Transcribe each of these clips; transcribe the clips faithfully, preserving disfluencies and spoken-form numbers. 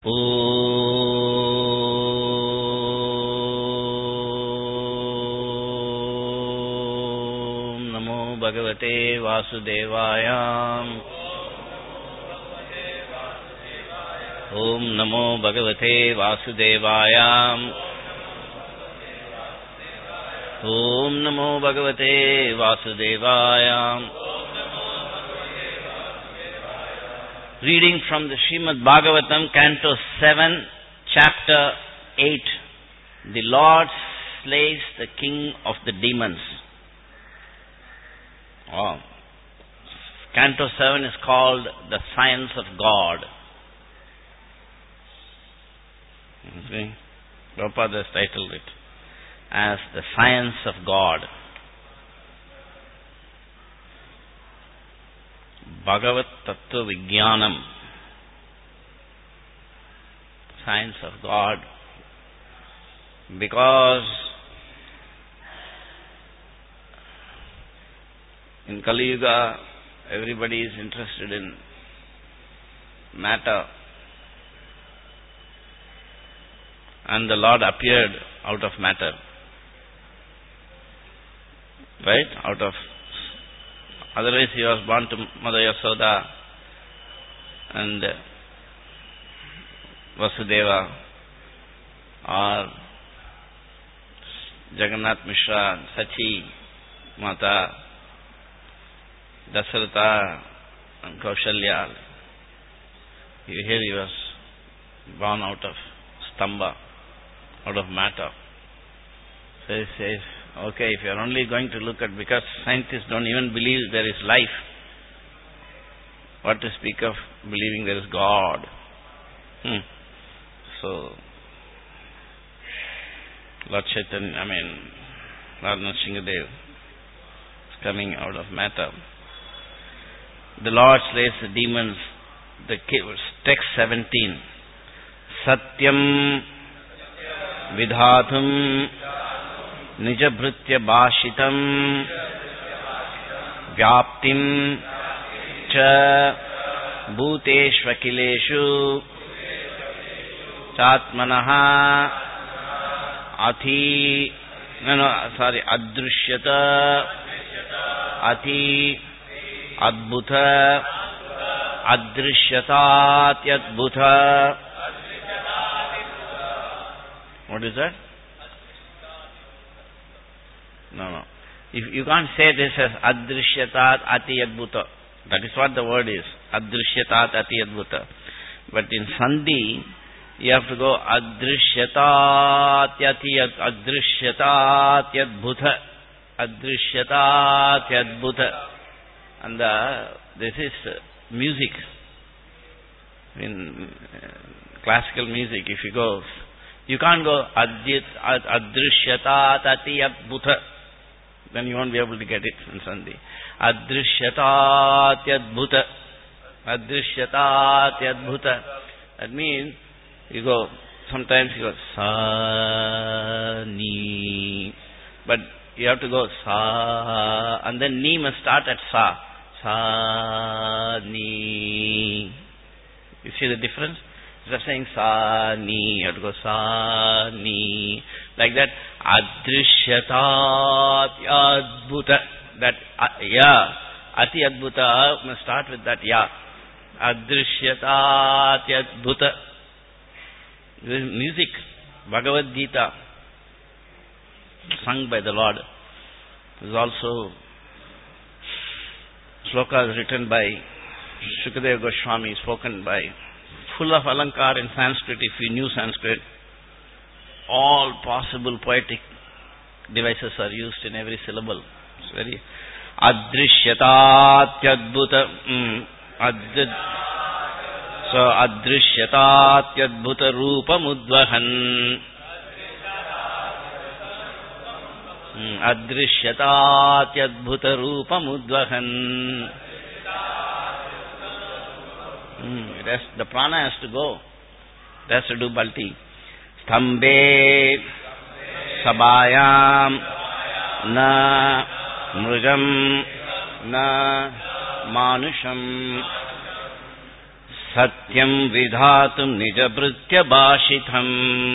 Om Namo Bhagavate Vasudevaya. Om Namo Bhagavate Vasudevaya. Om Namo Bhagavate Vasudevaya. Reading from the Srimad Bhagavatam, Canto seven, Chapter eight. The Lord slays the king of the demons. Oh. Canto seven is called The Science of God. See? Prabhupada has titled it as The Science of God. Bhagavat Tattva Vijnanam. Science of God. Because in Kali Yuga, everybody is interested in matter. And the Lord appeared out of matter. Right? Out of... Otherwise he was born to Mother Yasoda and Vasudeva or Jagannath Mishra, Sachi, Mata, Dasaratha and Kaushalya. Here he was born out of stamba, out of matter. So he says, okay, if you are only going to look at, because scientists don't even believe there is life, what to speak of believing there is God? Hmm. So, Lord Chaitanya, I mean, Lord Nrsimhadev is coming out of matter. The Lord slays the demons. The text seventeen. Satyam vidhatum nijabhritya bhashitam vyaptim cha bhuteshvakileshu chatmanaha ati no no sorry adrishyata ati adbhuta adrishyatatyadbhuta. What is that? No, no. If you can't say this as adrishyatat ati adbhuta. That is what the word is. Adrishyatat ati adbhuta. But in sandhi, you have to go adrishyatat ati adrishyatat adbhuta. Adrishyatat adbhuta. And the, this is music. In uh, classical music, if you go, you can't go adrishyatat ati adbhuta. Then you won't be able to get it in sandhi. Adrishyatat adbhuta. Adrishyatat adbhuta. That means you go, sometimes you go sa ni, but you have to go sa, and then ni must start at sa. Sa ni. You see the difference? Instead of saying sa ni, you have to go sa ni. Like that, adrishyatat adbhuta. That uh, ya, ati adbhuta must start with that ya. Adrishyatat adbhuta. This is music, Bhagavad Gita, sung by the Lord. This is also slokas written by Shukadeva Goswami, spoken by, full of alankar in Sanskrit. If you knew Sanskrit, all possible poetic devices are used in every syllable. It's very adrishyatatyadbhuta. Mm, ad, so adrishyatatyadbhuta rupamudvahan. Mm, adrishyatatyadbhuta rupamudvahan. Mm, it has, the prana has to go. It has to do balti. Sthambe sabayam na mrugam na manusham Satyam vidhatum nijabhritya bhashitham.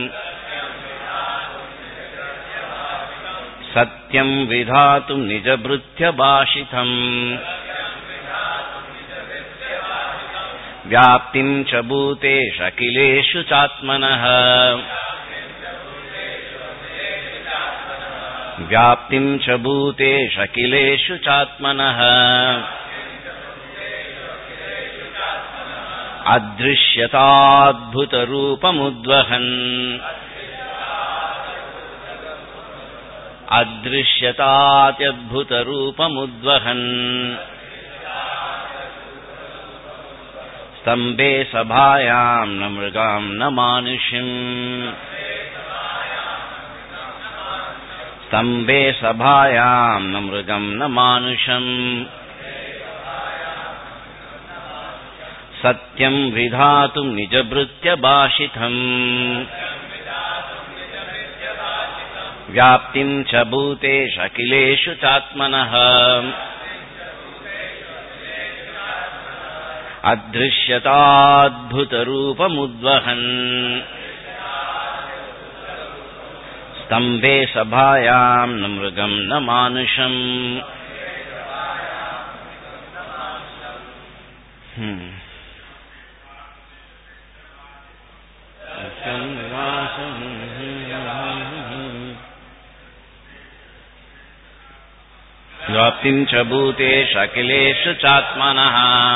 Satyam vidhatum nijabhritya bhashitham. Vyaptim cha bhuteshu akileshu chatmanah. Vyaptim cha bhuteshu akileshu chatmanah. Adrishyatadbhuta rupamudvahan. Adrishyatadbhuta rupamudvahan. Stambe sabhayam namrgam namanishim. Stambe sabhayam namrgam namanusham. Satyam vidhatum nijabhritya bhashitham. Vyaptim cha bhuteshu akileshu chatmanah. Adrishyatadbhuta rupamudvahan. Stambe sabhayam namrgam namanusham. Hmm. Vyaptim cha bhuteshu akileshu chatmanah.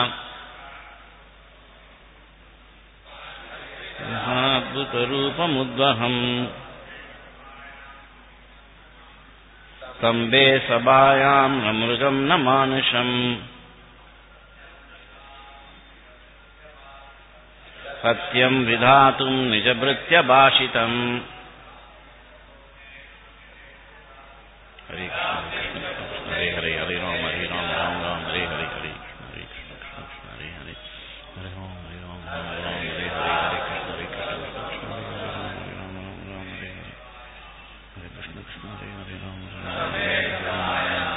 Adbhuta rupamudvaham. Stambe sabhayam namrgam namanusham. Satyam vidhatum nijabhritya bhashitam. Hare Krishna, Hare Hare, Hare Rama, Hare Rama, Rama Rama, Hare Hare, Hare Krishna, Hare Krishna, Krishna Krishna, Hare Hare, Hare Rama, Hare Rama, Rama Rama, Hare Hare, Hare Krishna, Hare Krishna, Krishna Krishna, Hare Hare, Hare Rama, Rama Rama, Hare Hare, Hare Krishna, Krishna Hare Hare, Rama Rama, Hare Rama.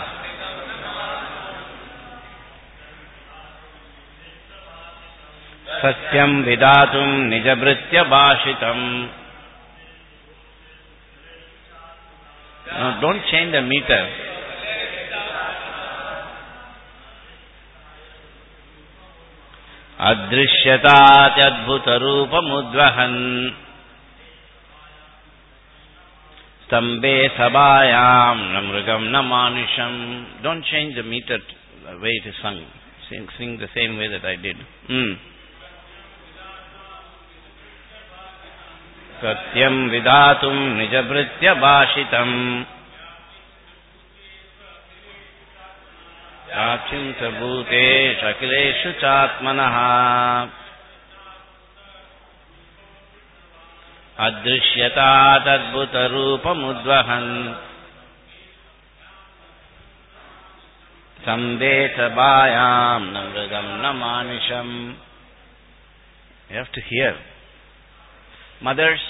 Satyam vidhatum nijabhritya bhashitam. No, don't change the meter. Adrishyatati adbhuta rupamudvahan. Stambe sabhayam namrgam namanisham. Don't change the meter the way it is sung. Sing, sing the same way that I did. Hmm. Satyam vidhatum nijabhritya bhashitam. Vyaptim cha bhuteshu akileshu chatmanah. Adrishyatadbhuta rupamudvahan. Stambe sabhayam namrgam namanisham. You have to hear. Mothers,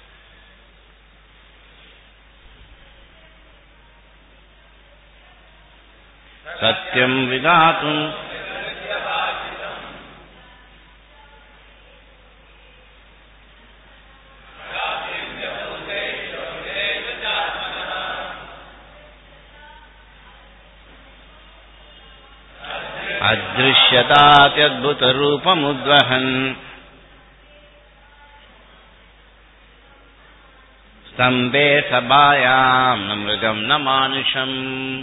Satyam vidhatum Adrishyatati adbhuta rupamudvahan. Stambe sabhayam namrgam namanisham.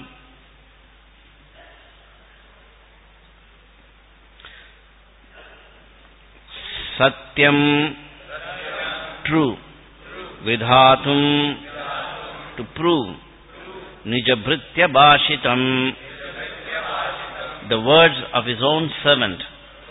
Satyam, true. Vidhatum, to prove. Nijabhritya bhashitam, the words of his own servant,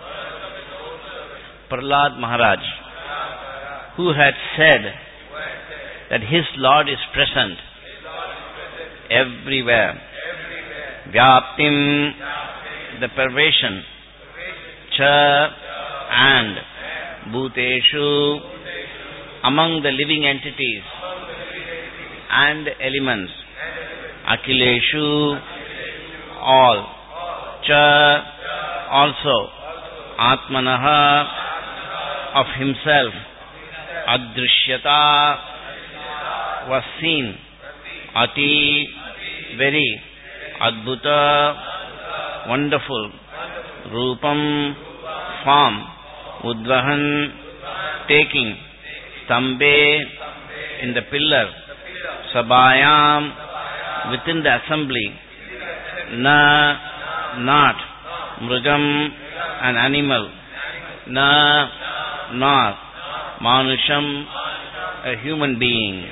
Prahlad Maharaj, who had said that his Lord is present everywhere. Vyaptim, the pervasion, cha, and bhuteshu, among the living entities and elements, akileshu, all, cha, also, Atmanaha, of himself. Adrishyata, was seen. Ati, very. Adbhuta, wonderful. Rupam, form. Udvahan, taking. Stambe, in the pillar. Sabhayam, within the assembly. Na, not. Mrugam, an animal. Na, not. Manusham, a human being.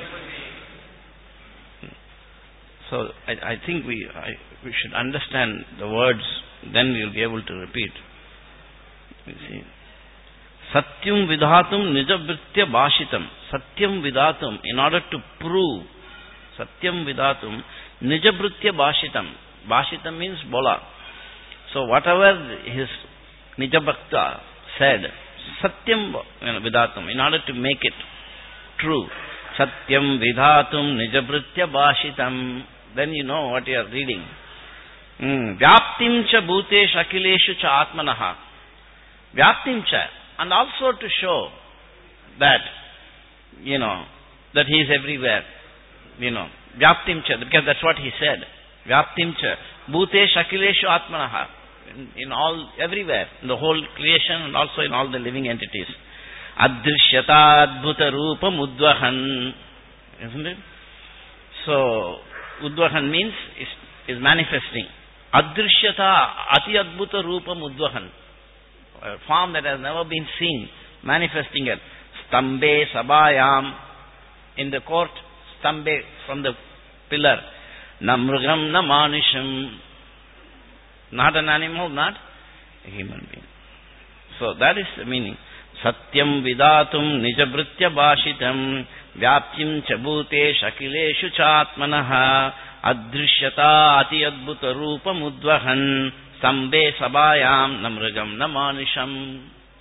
So I, I think we I, we should understand the words, then we will be able to repeat. You see, Satyam Vidhatum Nijavritya Bhashitam. Satyam Vidhatum, in order to prove, Satyam Vidhatum Nijavritya Bhashitam. Bhashitam means bola. So whatever his Nijabhakta said, Satyam Vidhatum, in order to make it true. Satyam Vidhatum Nijavritya Bhashitam. Then you know what you are reading. Mm. Vyaptim cha bhutesh akileshu cha atmanaha. Vyaptim cha. And also to show that, you know, that he is everywhere. You know, Vyaptim cha, because that's what he said. Vyaptim cha. Bhutesh akileshu atmanaha. In, in all, everywhere. In the whole creation and also in all the living entities. Adrishyata adbhuta rupam udvahan. Isn't it? So, udvahan means is, is manifesting. Adrishyata ati adbhuta rupam udvahan. A form that has never been seen, manifesting it. Stambe sabhayam, in the court, stambe, from the pillar. Na mrugam na manisham. Not an animal, not a human being. So that is the meaning. Satyam vidatum nijavritya bhashitam vyaptim chabute shakileshu chatmanaha adrishyata ati adbhuta rupam udvahan sambe sabhayam namragam namanisham.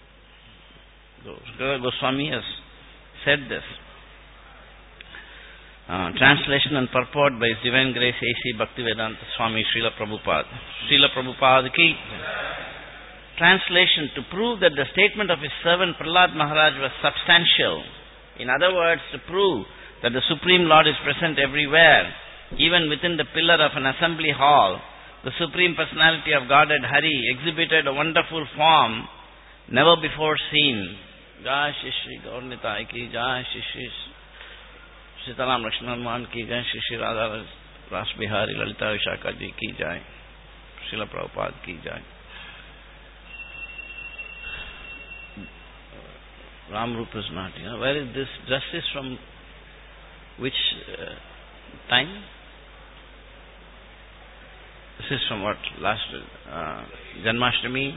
Goswami has said this. Uh, translation and purport by His Divine Grace A C Bhaktivedanta Swami Srila Prabhupada. Srila Prabhupada ki. Translation: to prove that the statement of his servant Prahlad Maharaj was substantial. In other words, to prove that the Supreme Lord is present everywhere, even within the pillar of an assembly hall. The Supreme Personality of Godhead Hari exhibited a wonderful form never before seen. Jai Shri Shri Gaur Nitai ki, Jai Shri Shri Sitaram Lakshman Man ki, Jai Shri Shri Radha Ras Bihari Lalita Vishaka ji ki Jai, Srila Prabhupada ki Jai. Ram Rup is not, you know. Where is this dress is from? Which uh, time? This is from what? Last uh, Janmashtami?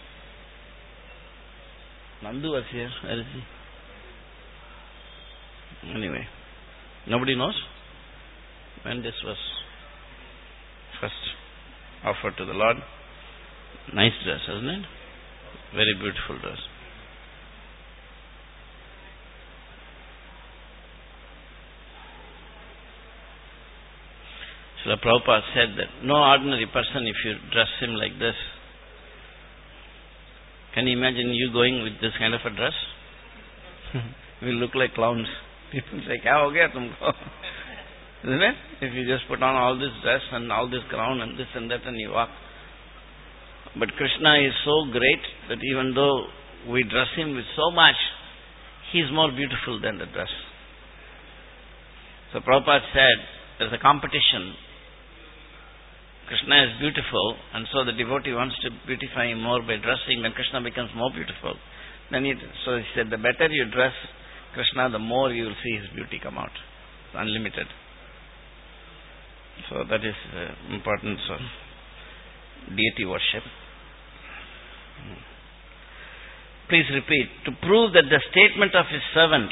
Nandu was here. Where is he? Anyway, nobody knows when this was first offered to the Lord. Nice dress, isn't it? Very beautiful dress. Srila Prabhupada said that no ordinary person, if you dress him like this, can you imagine you going with this kind of a dress? We look like clowns. People say, kya ho gaya tumko? Isn't it? If you just put on all this dress and all this crown and this and that and you walk. But Krishna is so great that even though we dress him with so much, he is more beautiful than the dress. So Prabhupada said, there is a competition. Krishna is beautiful, and so the devotee wants to beautify him more by dressing, then Krishna becomes more beautiful. Then he, so he said, the better you dress Krishna, the more you will see his beauty come out. It's unlimited. So that is the importance of deity worship. Please repeat. To prove that the statement of his servant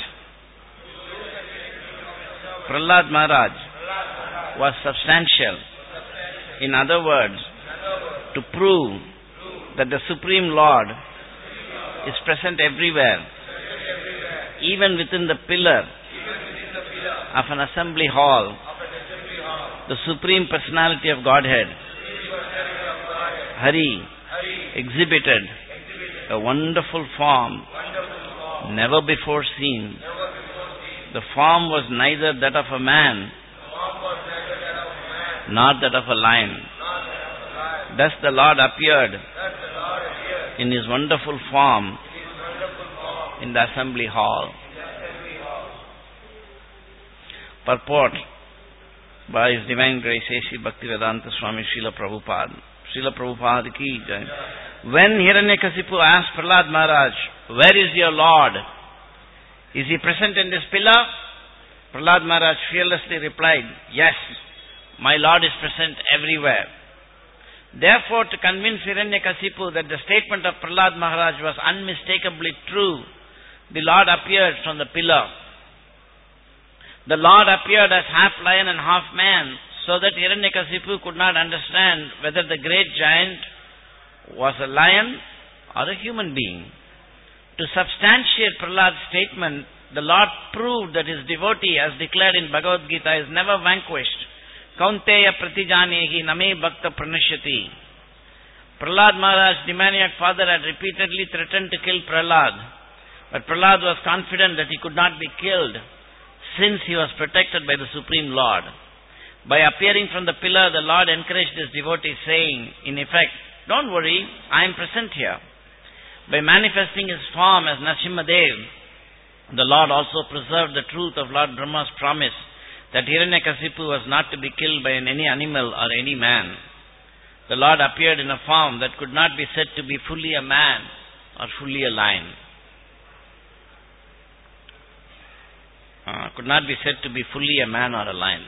Prahlad Maharaj was substantial. In other words, to prove that the Supreme Lord is present everywhere, even within the pillar of an assembly hall, the Supreme Personality of Godhead, Hari, exhibited a wonderful form, never before seen. The form was neither that of a man, nor that of a lion. Thus the Lord appeared in His wonderful form in the assembly hall. Purport by His Divine Grace A C Bhaktivedanta Swami Srila Prabhupada. Srila Prabhupada ki jai. When Hiranyakasipu asked Prahlad Maharaj, "Where is your Lord? Is He present in this pillar?" Prahlad Maharaj fearlessly replied, "Yes, my Lord is present everywhere." Therefore, to convince Hiranyakasipu that the statement of Prahlad Maharaj was unmistakably true, the Lord appeared from the pillar. The Lord appeared as half lion and half man, so that Hiranyakasipu could not understand whether the great giant was a lion or a human being. To substantiate Prahlad's statement, the Lord proved that His devotee, as declared in Bhagavad Gita, is never vanquished. Kaunteya pratijanehi name bhakta pranashyati. Prahlad Maharaj, the demoniac father, had repeatedly threatened to kill Prahlad, but Prahlad was confident that he could not be killed, since he was protected by the Supreme Lord. By appearing from the pillar, the Lord encouraged His devotee, saying, in effect, "Don't worry, I am present here." By manifesting His form as Narasimhadev, the Lord also preserved the truth of Lord Brahma's promise that Hiranyakasipu was not to be killed by any animal or any man. The Lord appeared in a form that could not be said to be fully a man or fully a lion. Uh, could not be said to be fully a man or a lion.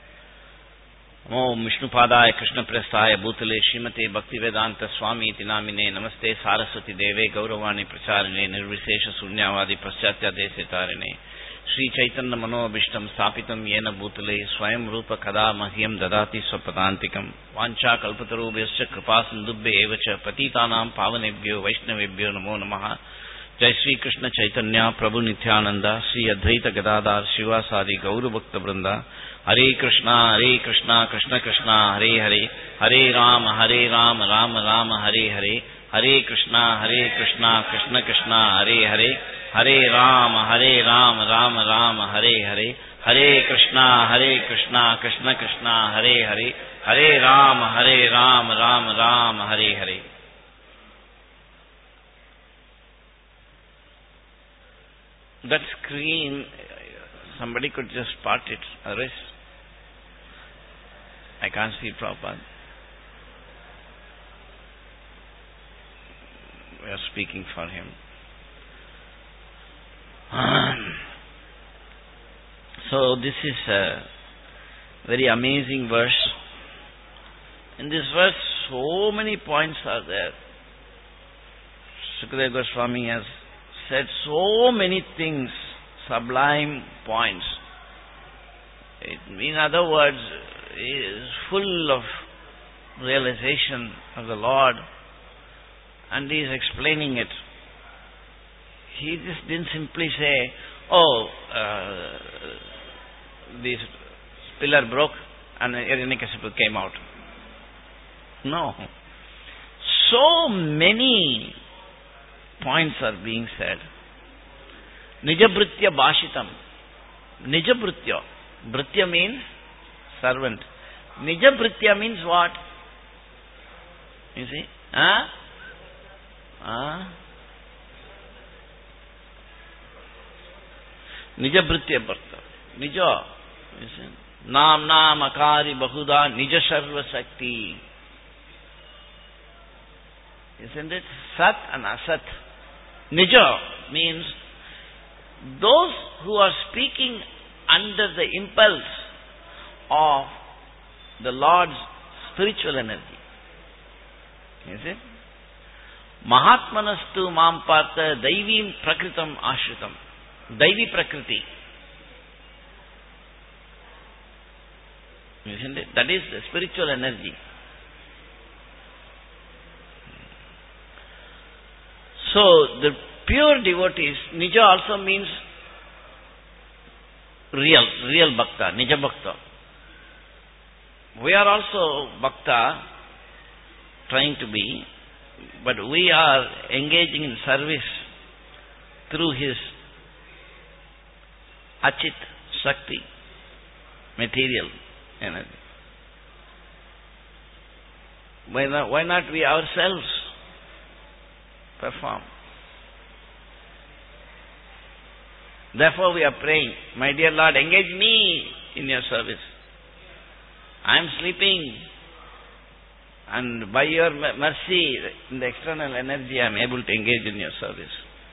Om Vishnupadaya Krishna Prasthaya Bhutale Srimate Bhaktivedanta Swami iti namine Namaste Saraswati Deve Gauravani Pracharine Nirvisesha Sunyavadi Paschatya Desitarine Sri Chaitanya Manobhishtam Stapitam Yena Bhutale Swayam Rupa Kada Mahyam Dadati Swapadantikam Vancha Kalpatarubhyascha Kripasindubhye Evacha Patitanam Pavanebhyo Vaishnavebhyo Namo Namaha. Jai Sri Krishna Chaitanya Prabhu Nityananda Sri Advaita Gadadhar Shivasadi Gauru Bhakta Vrinda. Hare Krishna, Hare Krishna, Krishna Krishna, Hare Hare, Hare Rama, Hare Rama, Rama Rama, Hare Hare, Hare Krishna, Hare Krishna, Krishna Krishna, Hare Hare, Hare Rama, Hare Rama, Rama Rama, Hare Hare, Hare Krishna, Hare Krishna, Krishna Krishna, Hare Hare, Hare Rama, Hare Rama, Rama Rama, Hare Hare. That screen, somebody could just part it, otherwise I can't see proper. We are speaking for him. So this is a very amazing verse. In this verse, so many points are there. Sukadeva Goswami has said so many things, sublime points. It, in other words, is full of realization of the Lord, and he is explaining it. He just didn't simply say, "Oh, uh, this pillar broke and Hiranyakasipu came out." No. So many points are being said. Nijabhritya Bhashitam. Nijabhritya. Bhritya means servant. Nijabhritya means what? You see? Huh? Huh? Nijabhritya Bharta. Nija. You see? Nam Nam Akari Bahuda Nija Sarva Sakti. Isn't it? Sat and Asat. Nija means those who are speaking under the impulse of the Lord's spiritual energy. Is it? Mahatmanastu mam partha daivim prakritam ashritam. Daivi prakriti. Isn't it? That is the spiritual energy. So, the pure devotees, Nija also means real, real Bhakta, Nija Bhakta. We are also Bhakta, trying to be, But we are engaging in service through his Achit Shakti, material energy. Why not, why not we ourselves perform? Therefore we are praying, my dear Lord, engage me in your service. I am sleeping, and by your mercy, in the external energy, I am able to engage in your service.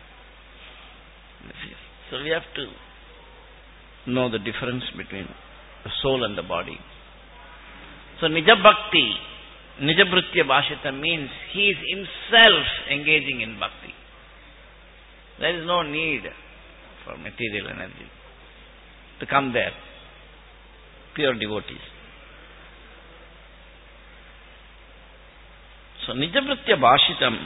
So we have to know the difference between the soul and the body. So Nija Bhakti, Nija Bhritya Bhashita means he is himself engaging in bhakti. There is no need for material energy to come there. Pure devotees. So Nijabhritya Bhashitam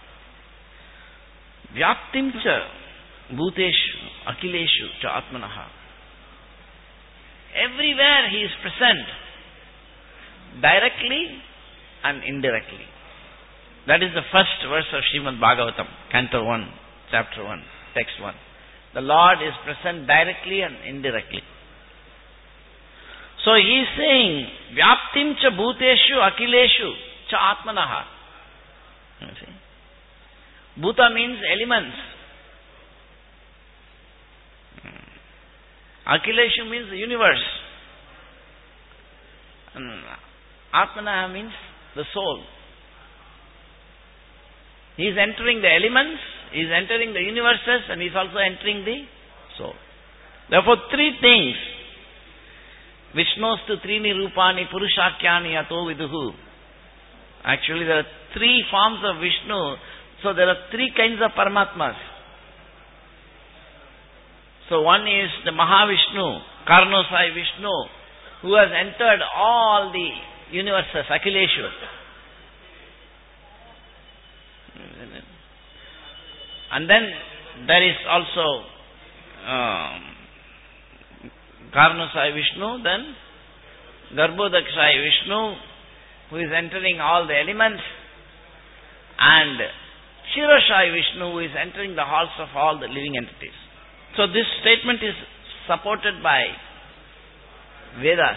Vyaptim cha Bhuteshu Akileshu cha Atmanaha. Everywhere he is present, directly and indirectly. That is the first verse of Srimad Bhagavatam, Canto one, Chapter one, Text one. The Lord is present directly and indirectly. So he is saying, Vyaptim cha Bhuteshu Akileshu cha Atmanaha. You see? Bhuta means elements. Akileshu means the universe. And Atmanaha means the soul. He is entering the elements, he is entering the universes, and he is also entering the soul. Therefore, three things. Vishnostu trini rupani purushakyani ato viduhu. Actually, there are three forms of Vishnu, so there are three kinds of Paramatmas. So one is the Mahavishnu, Karnosai Vishnu, who has entered all the universes, Akileshu. And then there is also um, Karnosai Vishnu, then Garbhodakshai Vishnu, who is entering all the elements, and Shirashai Vishnu, who is entering the halls of all the living entities. So this statement is supported by Vedas.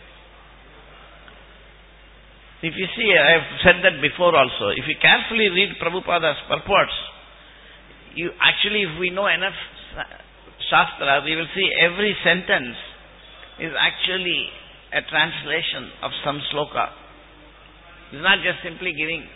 If you see, I have said that before also, if you carefully read Prabhupada's purports, you actually, if we know enough Shastra, we will see every sentence is actually a translation of some sloka. It's not just simply giving.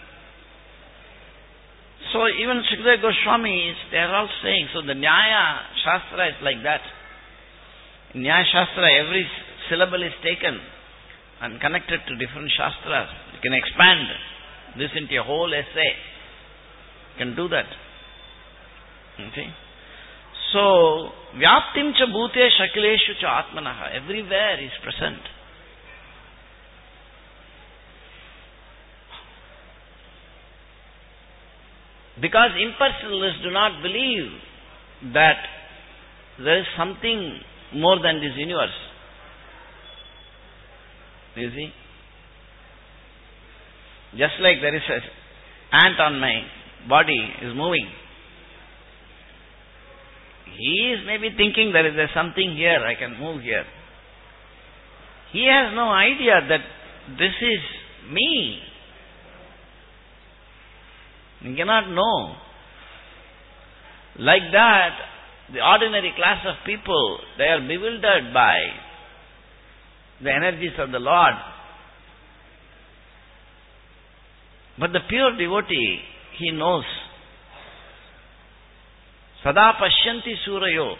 So even Sukadeva Goswami, they are all saying, so the Nyaya Shastra is like that. In Nyaya Shastra, every syllable is taken and connected to different Shastras. You can expand this into a whole essay. You can do that. Okay? So, Vyaptim cha bhute shakileshu cha atmanaha. Everywhere is present. Because impersonalists do not believe that there is something more than this universe. You see? Just like there is an ant on my body is moving. He is maybe thinking there is there something here, I can move here. He has no idea that this is me. You cannot know. Like that, the ordinary class of people, they are bewildered by the energies of the Lord. But the pure devotee, he knows. Sada Pashyanti Surayo.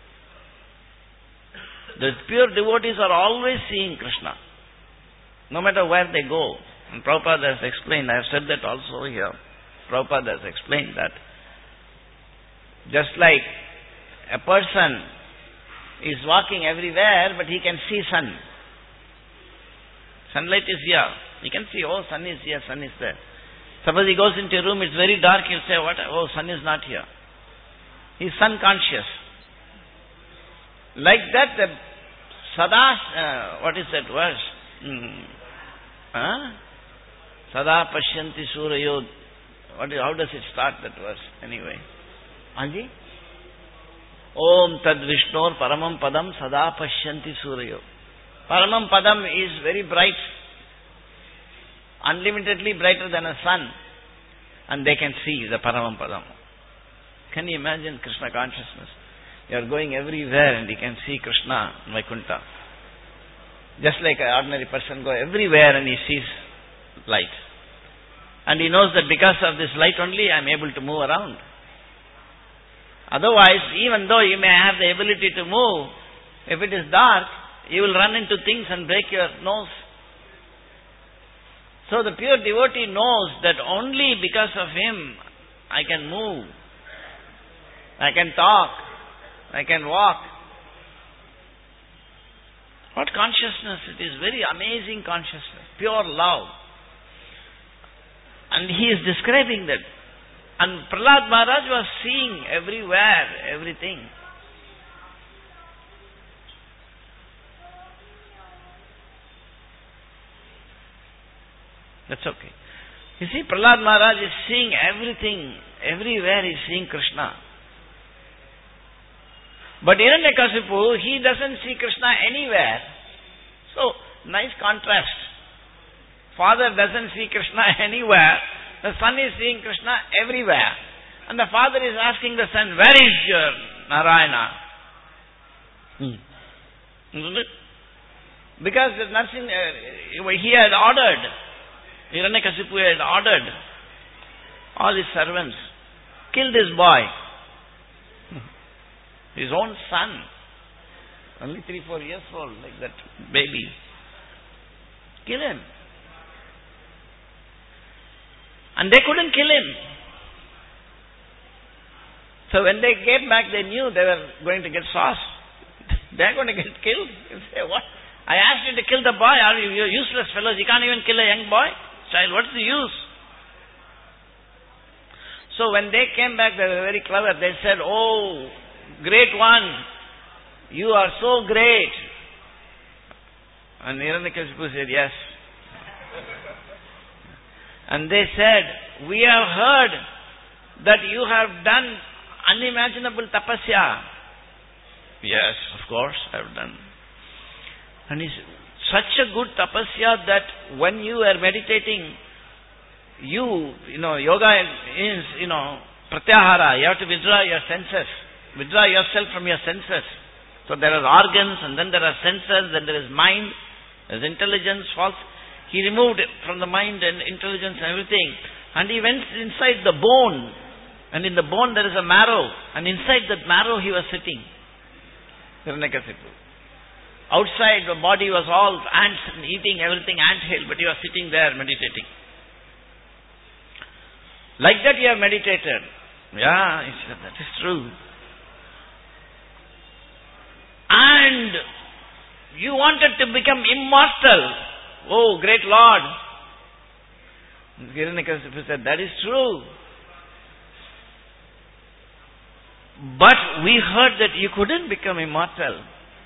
The pure devotees are always seeing Krishna, no matter where they go. And Prabhupada has explained, I have said that also here. Prabhupada has explained that just like a person is walking everywhere, but he can see sun. Sunlight is here. He can see, oh, sun is here, sun is there. Suppose he goes into a room, it's very dark, he'll say, what? Oh, sun is not here. He's sun conscious. Like that, the Sada, uh, what is that verse? Hmm. Huh? Sada Pashyanti Surayo What, how does it start, that verse, anyway? Anji? Om tad Vishnor paramam padam sada pashyanti suryo. Paramam padam is very bright, unlimitedly brighter than a sun, and they can see the paramam padam. Can you imagine Krishna consciousness? You are going everywhere and you can see Krishna in Vaikuntha. Just like an ordinary person go everywhere and he sees light. And he knows that because of this light only I am able to move around. Otherwise, even though you may have the ability to move, if it is dark, you will run into things and break your nose. So the pure devotee knows that only because of him I can move, I can talk, I can walk. What consciousness? It is very amazing consciousness, pure love. And he is describing that. And Prahlad Maharaj was seeing everywhere, everything. That's okay. You see, Prahlad Maharaj is seeing everything, everywhere he is seeing Krishna. But Hiranyakasipu, he doesn't see Krishna anywhere. So, nice contrast. Father doesn't see Krishna anywhere. The son is seeing Krishna everywhere. And the father is asking the son, where is your Narayana? Hmm. Isn't it? Because the nursing, uh, he had ordered, Hiranyakasipu had ordered all his servants, kill this boy. His own son, only three, four years old, like that baby. Kill him. And they couldn't kill him. So when they came back, they knew they were going to get sauce. They are going to get killed. You say, what? I asked you to kill the boy. Are you you're useless fellows? You can't even kill a young boy. Child, what's the use? So when they came back, they were very clever. They said, oh, great one, you are so great. And Hiranyakasipu said, yes. And they said, we have heard that you have done unimaginable tapasya. Yes, of course, I have done. And it's such a good tapasya that when you are meditating, you, you know, yoga is, you know, pratyahara. You have to withdraw your senses. Withdraw yourself from your senses. So there are organs, and then there are senses, then there is mind, there is intelligence, false. He removed from the mind and intelligence and everything. And he went inside the bone. And in the bone there is a marrow. And inside that marrow he was sitting. Hiranyakasipu. Outside the body was all ants and eating everything, ant hill, but he was sitting there meditating. Like that you have meditated. Yeah, he said, that is true. And you wanted to become immortal. Oh, great Lord. Hiranyakasipu said, that is true. But we heard that you couldn't become immortal.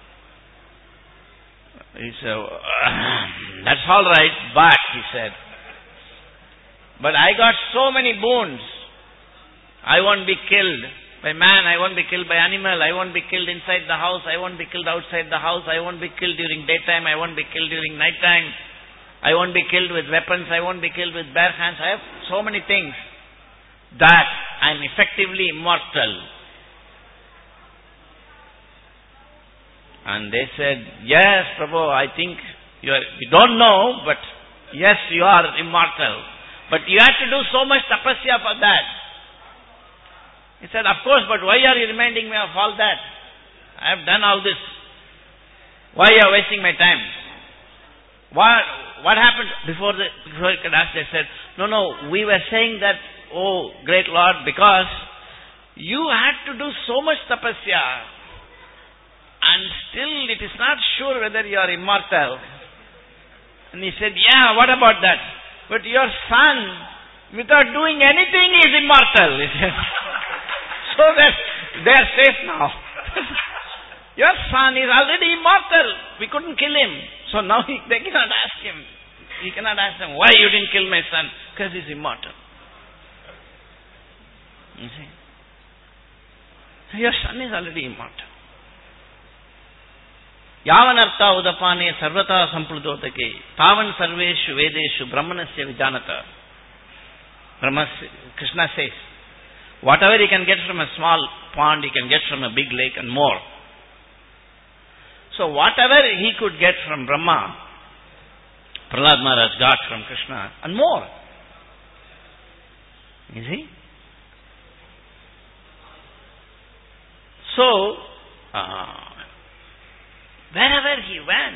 He said, that's all right, but, he said, but I got so many boons. I won't be killed by man, I won't be killed by animal, I won't be killed inside the house, I won't be killed outside the house, I won't be killed during daytime, I won't be killed during nighttime, I won't be killed with weapons, I won't be killed with bare hands. I have so many things that I am effectively immortal. And they said, yes, Prabhu, I think you are, we don't know, but yes, you are immortal. But you have to do so much tapasya for that. He said, of course, but why are you reminding me of all that? I have done all this. Why are you wasting my time? What, what happened? Before, the, before he could ask, they said, no, no, we were saying that, oh, great Lord, because you had to do so much tapasya, and still it is not sure whether you are immortal. And he said, yeah, what about that? But your son, without doing anything, is immortal. He said, so that they are safe now. Your son is already immortal. We couldn't kill him. So now he, they cannot ask him. He cannot ask him, why you didn't kill my son? Because he's immortal. Your son is already immortal. Yavanartha udapane sarvata sampludotake tavan sarveshu vedeshu brahmanasya vijanata. Brahma, Krishna says, whatever he can get from a small pond, he can get from a big lake and more. So whatever he could get from Brahma, Prahlad Maharaj got from Krishna and more. You see? So, uh, wherever he went,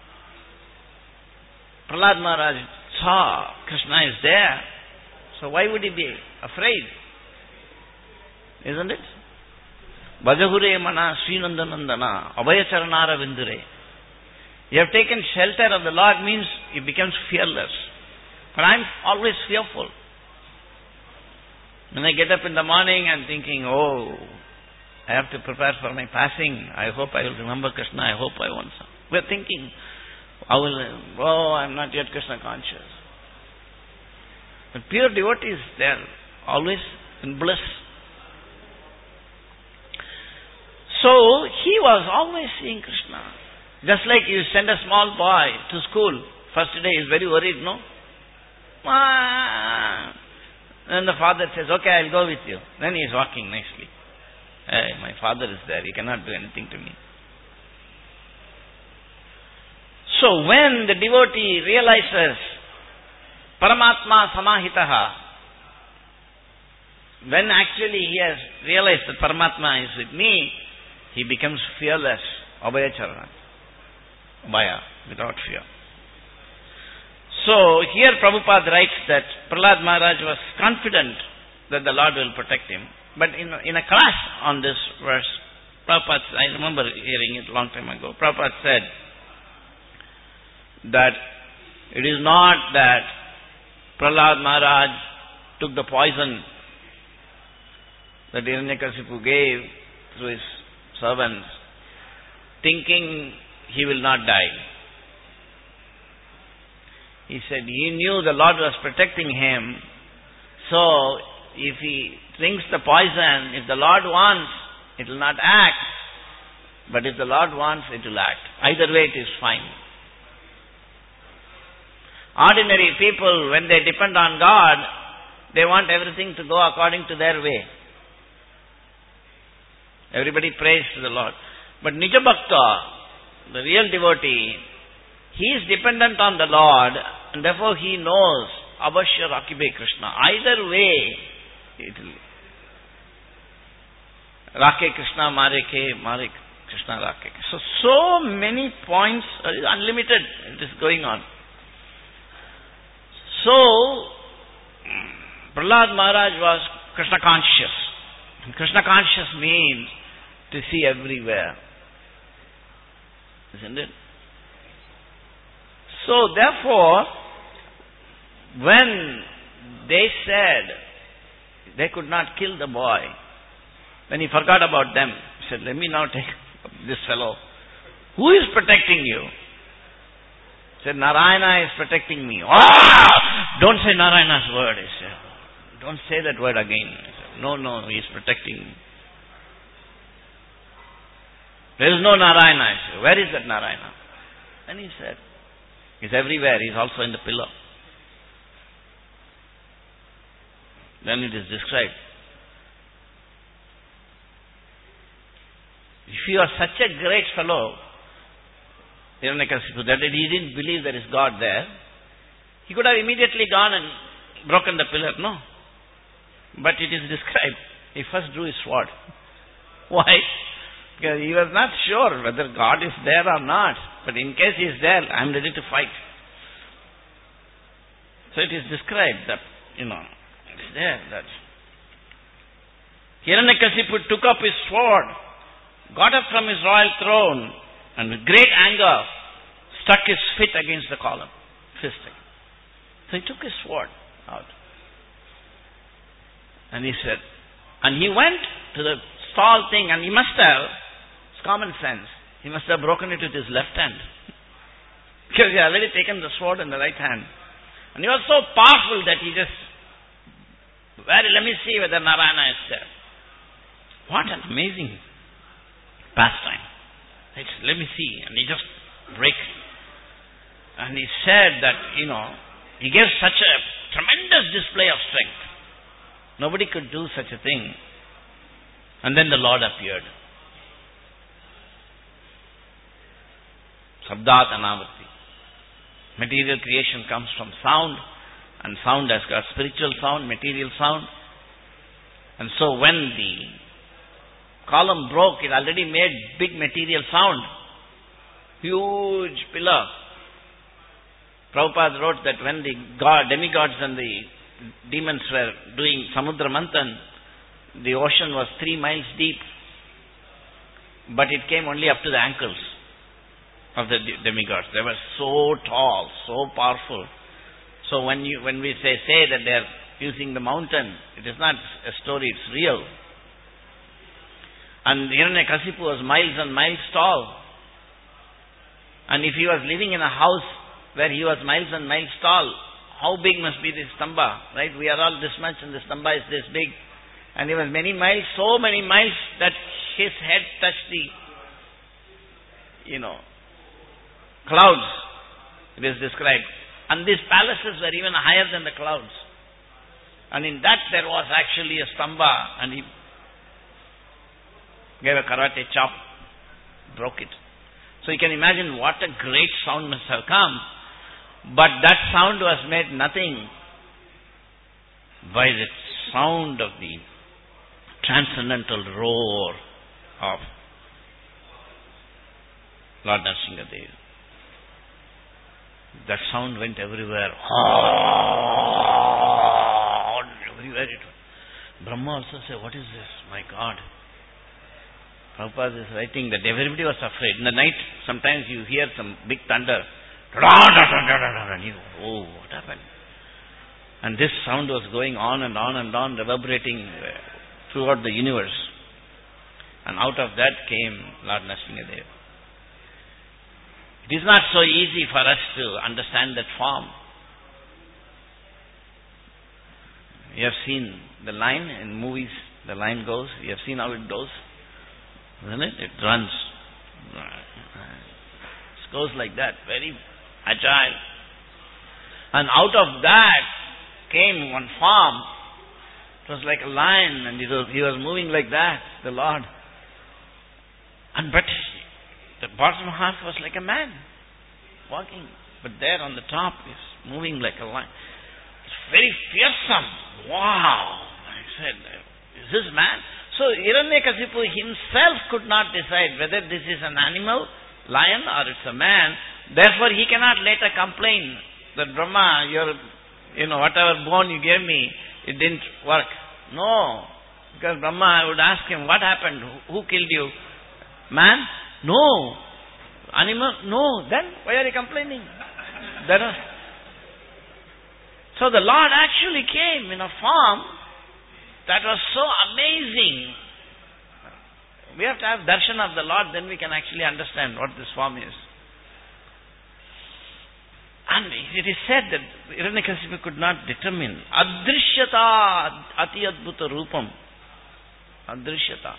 Prahlad Maharaj saw Krishna is there. So why would he be afraid? Isn't it? Bhajahure mana Srinandanandana Abhayacharanara Vindure. You have taken shelter of the Lord means he becomes fearless. But I am always fearful. When I get up in the morning, I am thinking, oh, I have to prepare for my passing. I hope I will remember Krishna. I hope I won't. We are thinking, I will, oh, I am not yet Krishna conscious. But pure devotees, they are always in bliss. So, he was always seeing Krishna. Just like you send a small boy to school. First day he is very worried, no? Ah. Then the father says, okay, I will go with you. Then he is walking nicely. Hey, my father is there. He cannot do anything to me. So, when the devotee realizes Paramatma Samahitaha, when actually he has realized that Paramatma is with me, he becomes fearless. Abhayacharana. Abhaya, without fear. So, here Prabhupada writes that Prahlad Maharaj was confident that the Lord will protect him. But in, in a class on this verse, Prabhupada, I remember hearing it a long time ago, Prabhupada said that it is not that Prahlad Maharaj took the poison that Hiranyakasipu gave to his servants, thinking he will not die. He said he knew the Lord was protecting him, so if he drinks the poison, if the Lord wants, it will not act, but if the Lord wants, it will act. Either way it is fine. Ordinary people, when they depend on God, they want everything to go according to their way. Everybody prays to the Lord. But Nija Bhakta, the real devotee, he is dependent on the Lord, and therefore he knows Avashya Rakibe Krishna. Either way, it will. Rake Krishna, Mare Ke, Mare Krishna Rake. So, so many points, unlimited, it is going on. So, Prahlad Maharaj was Krishna conscious. And Krishna conscious means to see everywhere. Isn't it? So, therefore, when they said they could not kill the boy, when he forgot about them, he said, let me now take this fellow. Who is protecting you? He said, Narayana is protecting me. Oh! Don't say Narayana's word. He said, don't say that word again. He said, no, no, he is protecting me. There is no Narayana. He said, where is that Narayana? And he said, he's everywhere. He's also in the pillar. Then it is described. If you are such a great fellow, Hiranyakasipu, that he didn't believe there is God there, he could have immediately gone and broken the pillar, no? But it is described. He first drew his sword. Why? Because he was not sure whether God is there or not. But in case he is there, I am ready to fight. So it is described that, you know, it's there that Hiranyakasipu took up his sword, got up from his royal throne, and with great anger struck his fist against the column. Fist. So he took his sword out. And he said, and he went to the stall thing, and he must have, it's common sense, he must have broken it with his left hand. Because he had already taken the sword in the right hand. And he was so powerful that he just, very, let me see whether Narayana is there. What an amazing pastime. It's, let me see. And he just breaks. And he said that, you know, he gave such a tremendous display of strength. Nobody could do such a thing. And then the Lord appeared. Sabdat Anavarti. Material creation comes from sound, and sound has got spiritual sound, material sound. And so when the column broke, it already made big material sound. Huge pillar. Prabhupada wrote that when the god, demigods and the demons were doing Samudra Manthan, the ocean was three miles deep, but it came only up to the ankles of the demigods. They were so tall, so powerful. So when you when we say say that they are using the mountain, it is not a story, it's real. And Hiranyakasipu was miles and miles tall. And if he was living in a house where he was miles and miles tall, how big must be this stamba, right? We are all this much and the stamba is this big. And he was many miles, so many miles that his head touched the, you know, clouds. It is described. And these palaces were even higher than the clouds. And in that there was actually a stamba, and he gave a karate chop, broke it. So you can imagine what a great sound must have come. But that sound was made nothing by the sound of the transcendental roar of Lord Nrsimhadev. That sound went everywhere. Everywhere it went. Brahma also said, what is this? My God. Prabhupada is writing that everybody was afraid. In the night, sometimes you hear some big thunder. And you, oh, what happened? And this sound was going on and on and on, reverberating throughout the universe. And out of that came Lord Nrsimhadev. It is not so easy for us to understand that form. You have seen the lion in movies, the lion goes, you have seen how it goes, isn't it? It runs. It goes like that, very agile. And out of that came one form. It was like a lion, and he was, he was moving like that, the Lord. And but the bottom half was like a man walking, but there on the top is moving like a lion. It's very fearsome. Wow! I said, is this man? So Hiranyakasipu himself could not decide whether this is an animal, lion, or it's a man. Therefore he cannot later complain that Brahma, your, you know, whatever bone you gave me, it didn't work. No. Because Brahma would ask him, what happened? Who, who killed you? Man? No. Animal? No. Then why are you complaining? There are... So the Lord actually came in a form that was so amazing. We have to have darshan of the Lord, then we can actually understand what this form is. And it is said that Hiranyakasipu could not determine. Adrishyata ati adbhuta rupam. Adrishyata.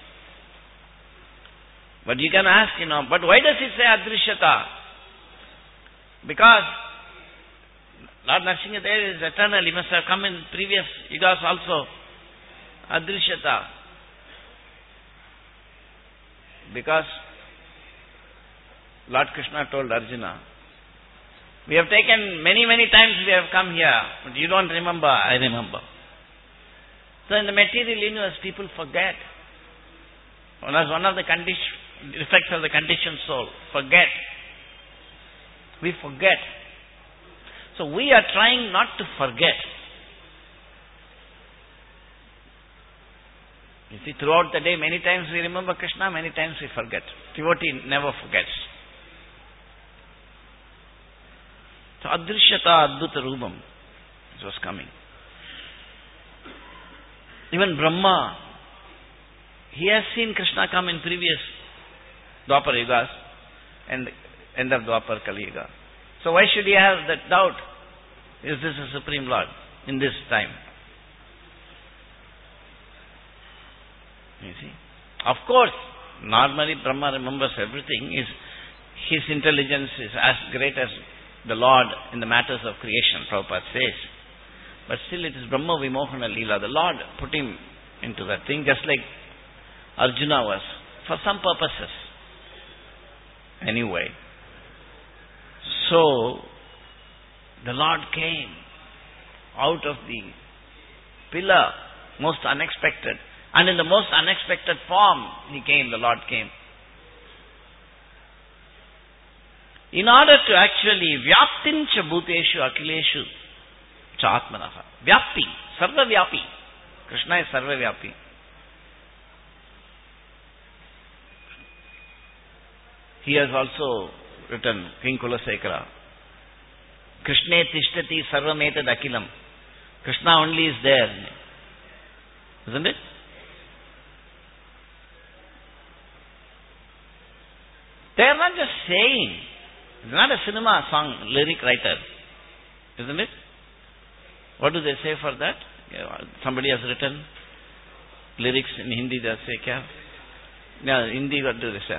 But you can ask, you know, but why does it say Adrishyata? Because Lord Nrsimhadev is eternal. He must have come in previous yugas also. Adrishyata. Because Lord Krishna told Arjuna, we have taken many, many times we have come here, but you don't remember, I remember. So in the material universe, people forget. That's one of the condition, effects of the conditioned soul. Forget. We forget. So we are trying not to forget. You see, throughout the day, many times we remember Krishna, many times we forget. Devotee never forgets. So Adrishyata Adbhuta Rupam, it was coming. Even Brahma, he has seen Krishna come in previous Dwapar Yugas and end of Dwapar Kali Yuga. So why should he have that doubt? Is this a Supreme Lord in this time? You see? Of course, normally Brahma remembers everything. His, his intelligence is as great as the Lord in the matters of creation, Prabhupada says. But still it is Brahma Vimohana Leela. The Lord put him into that thing, just like Arjuna was, for some purposes. Anyway, so the Lord came out of the pillar, most unexpected. And in the most unexpected form, He came, the Lord came. In order to actually vyaptin cha bhuteshu akileshu cha atmanaha. Vyapti, sarva vyapi. Krishna is sarva vyapi. He has also written, King Kulasekara, Krishne tishtati sarvametad akilam. Krishna only is there. Isn't it? They are not just saying. It's not a cinema song lyric writer. Isn't it? What do they say for that? Somebody has written lyrics in Hindi, they say, kya? Yeah, Hindi, what do they say?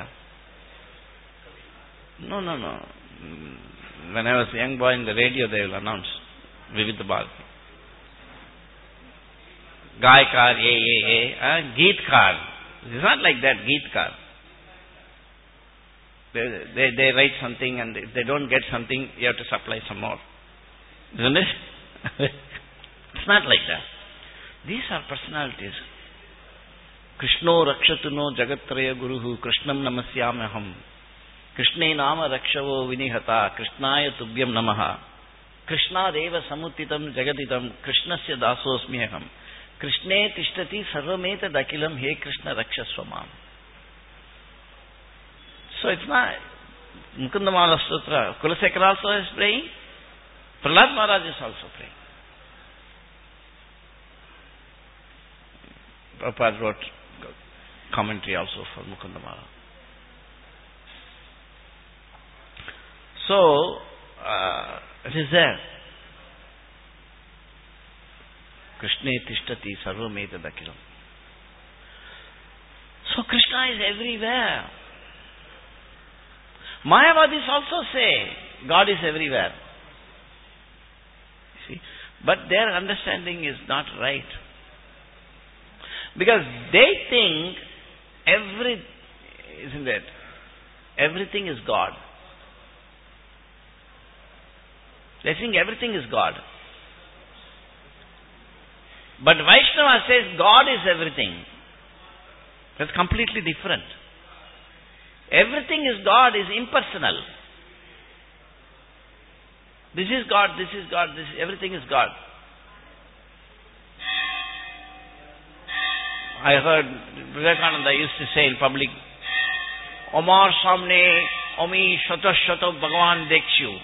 No, no, no. When I was a young boy in the radio, they will announce Vivid Bharati. Gaikar, ye, ye, ye. Uh, Geetkar. It's not like that, Geetkar. They, they, they write something, and if they don't get something, you have to supply some more. Isn't it? It's not like that. These are personalities. Krishno rakshatuno jagatraya guruhu krishnam namasyamaham. Krishne nama rakshavo vinihata krishnaya tubhyam namaha. Krishna deva samutitam jagaditam krishnasya dasosmiham. Krishne tishtati sarvameta dakilam he Krishna rakshasvamam. So it's not Mukundamala Sutra. Kulasekara also is praying. Prahlad Maharaj is also praying. Prabhupada wrote commentary also for Mukundamala. So, uh, it is there. Krishne tishtati sarvameta dakilam. So Krishna is everywhere. Mayavadis also say God is everywhere. See? But their understanding is not right. Because they think every, isn't it? Everything is God. They think everything is God. But Vaishnava says God is everything. That's completely different. Everything is God is impersonal. This is God, this is God, this everything is God. I heard Vivekananda used to say in public, Omar Samne Omi Shato Shato Bhagavan Dekshu.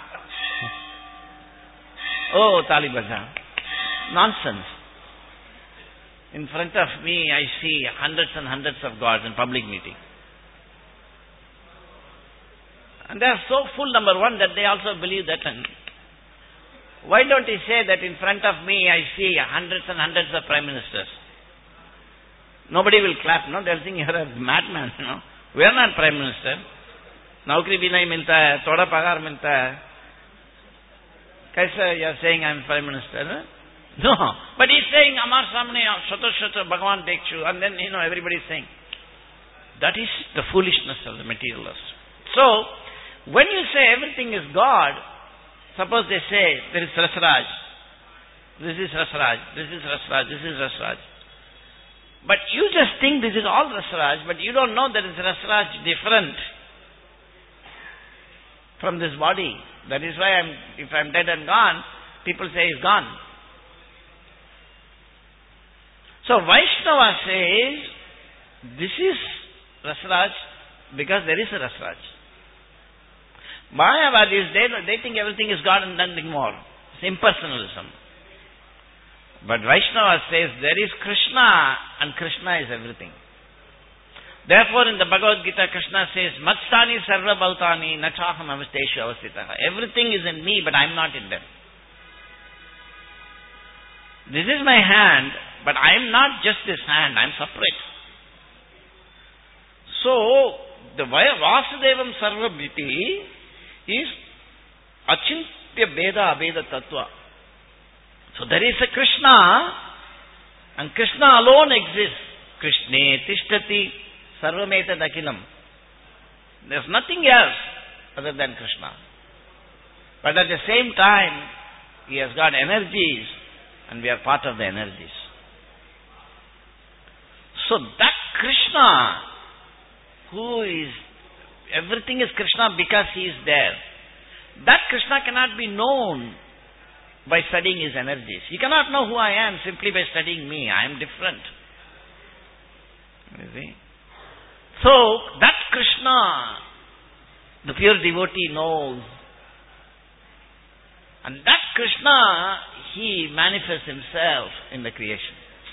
Oh, Tali Baja. Nonsense. In front of me I see hundreds and hundreds of gods in public meeting. And they are so full, number one, that they also believe that. And why don't he say that in front of me I see hundreds and hundreds of prime ministers? Nobody will clap, no? They'll think you're a madman, you know. We are not prime minister. Naukri bhi nahi milta hai, thoda pagar milta hai. Kaisa you're saying I'm prime minister? No? No. But he's saying, Amar samne shato shato Bhagavan Dekshu, and then, you know, everybody's saying. That is the foolishness of the materialist. So, when you say everything is God, suppose they say there is Rasraj, this is Rasraj, this is Rasraj, this is Rasraj. But you just think this is all Rasraj, but you don't know that it's Rasraj different from this body. That is why I'm, if I'm dead and gone, people say he's gone. So Vaishnava says, this is Rasraj because there is a Rasraj. Mayavadis, they, they think everything is God and nothing more. It's impersonalism. But Vaishnava says there is Krishna and Krishna is everything. Therefore in the Bhagavad Gita, Krishna says, Matstani sarva bhautani nachaham avasteshu avastitaha. Everything is in me, but I am not in them. This is my hand, but I am not just this hand, I am separate. So, the Vasudevam Sarvabhiti is Achintya Beda Abeda Tattva. So there is a Krishna, and Krishna alone exists. Krishne Tishtati Sarvameta Dakilam. There is nothing else other than Krishna. But at the same time, he has got energies, and we are part of the energies. So that Krishna, who is, everything is Krishna because he is there. That Krishna cannot be known by studying his energies. You cannot know who I am simply by studying me. I am different. You see? So, that Krishna, the pure devotee knows. And that Krishna, he manifests himself in the creation.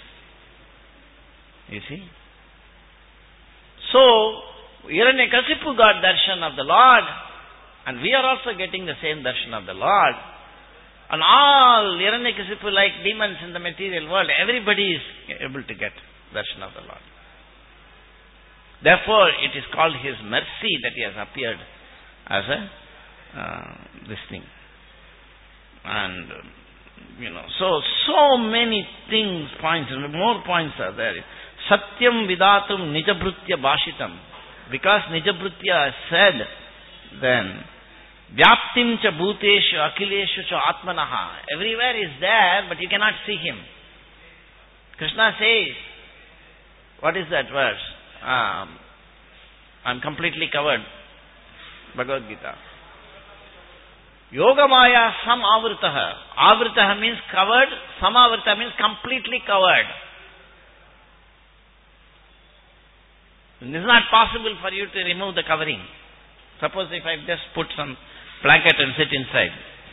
You see? So, Hiranyakasipu got darshan of the Lord, and we are also getting the same darshan of the Lord. And all Hiranyakasipu, like demons in the material world, everybody is able to get darshan of the Lord. Therefore, it is called his mercy that he has appeared as a uh, this thing. And, um, you know, so, so many things, points, and more points are there. Satyam vidatum nijabrutya bhashitam. Because nijabrutya is said, then, vyaptim cha bhuteshu akileshu cha atmanaha. Everywhere is there, but you cannot see him. Krishna says, what is that verse? Um, I'm completely covered. Bhagavad Gita. Yogamaya sam avritaha. Avritaha means covered. Samavritaha means completely covered. It is not possible for you to remove the covering. Suppose if I just put some blanket and sit inside.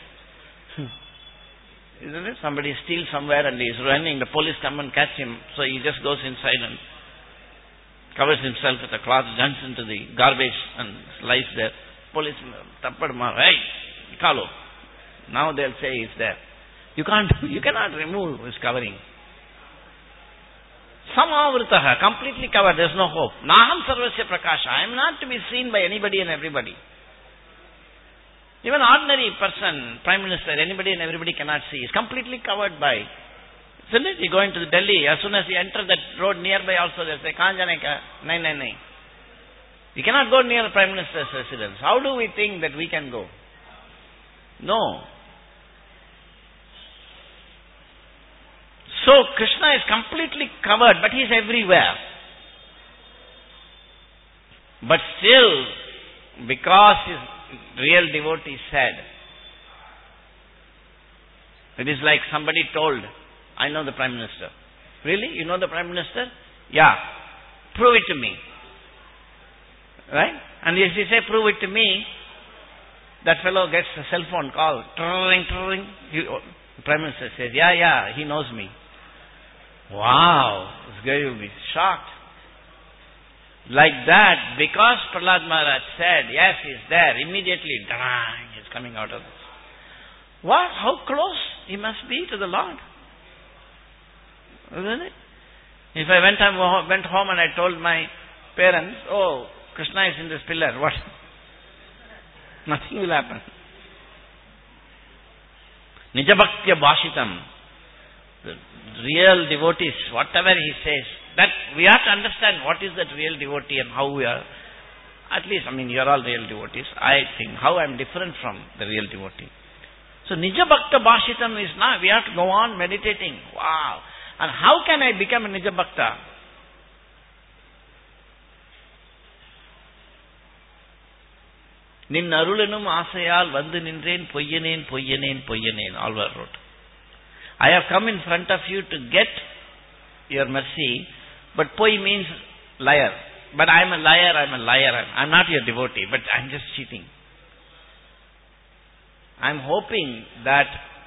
Isn't it? Somebody steals somewhere and he is running. The police come and catch him. So he just goes inside and covers himself with a cloth, jumps into the garbage and lies there. Police, tappad mar, hey, Kalo. Now they'll say he's there. You can't, you cannot remove his covering. Samavritaha, completely covered, there's no hope. Naham sarvasya prakasha, I am not to be seen by anybody and everybody. Even ordinary person, Prime Minister, anybody and everybody cannot see. He's completely covered by. Isn't it? You go into Delhi, as soon as you enter that road nearby also, they'll say, Kahan jane ka? Nahin, nahin, nahin. You cannot go near the Prime Minister's residence. How do we think that we can go? No. So, Krishna is completely covered, but he is everywhere. But still, because his real devotee said, it is like somebody told, I know the Prime Minister. Really? You know the Prime Minister? Yeah. Prove it to me. Right? And if you say, prove it to me, that fellow gets a cell phone call. Trrring, trrring. The Prime Minister says, yeah, yeah, he knows me. Wow. This guy will be shocked. Like that, because Prahlad Maharaj said, yes, he's there, immediately, drang, he's coming out of this. What? How close he must be to the Lord? Isn't it? If I went home, went home and I told my parents, oh, Krishna is in this pillar, what? Nothing will happen. Nijabhaktya bhashitam. The real devotees, whatever he says, that we have to understand what is that real devotee and how we are. At least, I mean, you are all real devotees. I think how I am different from the real devotee. So, Nijabhakta bhashitam is now, we have to go on meditating. Wow. And how can I become a Nijabhakta? Nin arulenum asayal vandu nindren poyyanen poyyanen poyyanen, Alvar wrote. I have come in front of you to get your mercy, but poi means liar. But I am a liar, I am a liar. I am not your devotee, but I am just cheating. I am hoping that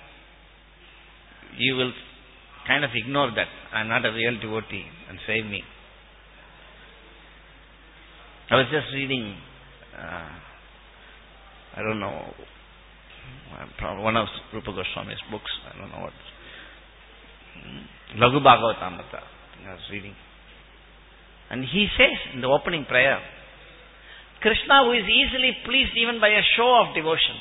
you will kind of ignore that. I am not a real devotee and save me. I was just reading, uh, I don't know, one of Rupa Goswami's books, I don't know what. Laghu Bhagavatamrita, I was reading. And he says in the opening prayer, Krishna who is easily pleased even by a show of devotion.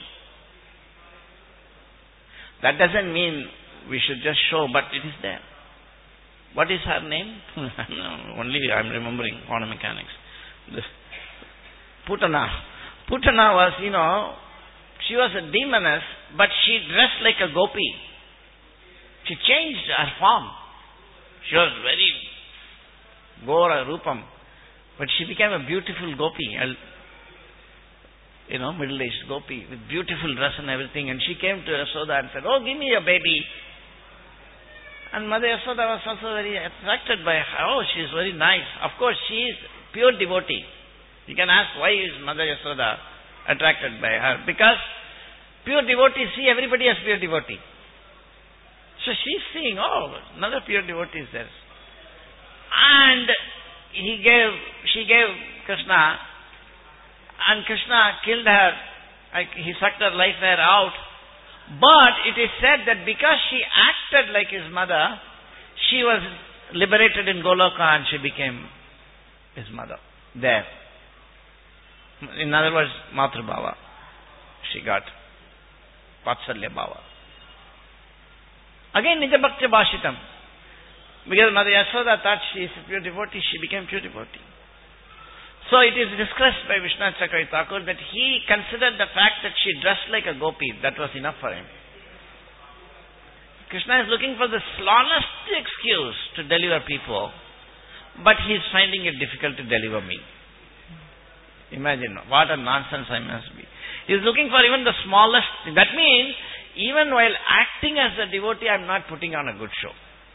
That doesn't mean we should just show, but it is there. What is her name? No, only I am remembering quantum mechanics. This Putana. Putana was, you know, she was a demoness, but she dressed like a gopi. She changed her form. She was very Gora Rupam, but she became a beautiful gopi, a, you know, middle-aged gopi with beautiful dress and everything. And she came to Yashoda and said, "Oh, give me a baby." And Mother Yashoda was also very attracted by her. Oh, she is very nice. Of course, she is pure devotee. You can ask, why is Mother Yashoda attracted by her? Because pure devotees see everybody as pure devotee. So she's seeing, oh, another pure devotee is there. And he gave, she gave Krishna, and Krishna killed her. Like, he sucked her life air out. But it is said that because she acted like his mother, she was liberated in Goloka and she became his mother there. In other words, Matrabhava. She got Vatsalya Bhava. Again, Nija Bhakti Bhashitam. Because Mother Yashoda thought she is a pure devotee, she became pure devotee. So it is discussed by Vishwanath Chakravarti Thakur that he considered the fact that she dressed like a gopi, that was enough for him. Krishna is looking for the smallest excuse to deliver people, but he is finding it difficult to deliver me. Imagine what a nonsense I must be. He is looking for even the smallest thing. That means, even while acting as a devotee, I am not putting on a good show.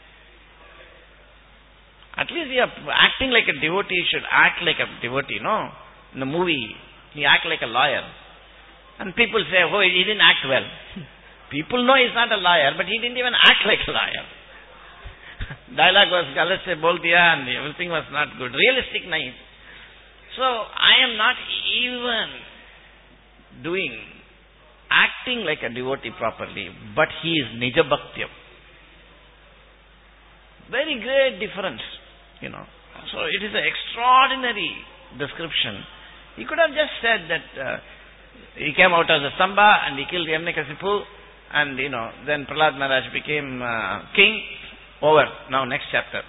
At least you are acting like a devotee, you should act like a devotee, no? In the movie, he act like a lawyer. And people say, oh, he didn't act well. People know he's not a liar, but he didn't even act like a liar. Dialogue was galat se bol diya and everything was not good. Realistic nahi. So, I am not even doing, acting like a devotee properly, but he is Nija Bhakti. Very great difference, you know. So it is an extraordinary description. He could have just said that uh, he came out as a Samba and he killed Hiranyakasipu, and you know, then Prahlad Maharaj became uh, king. Over. Now next chapter.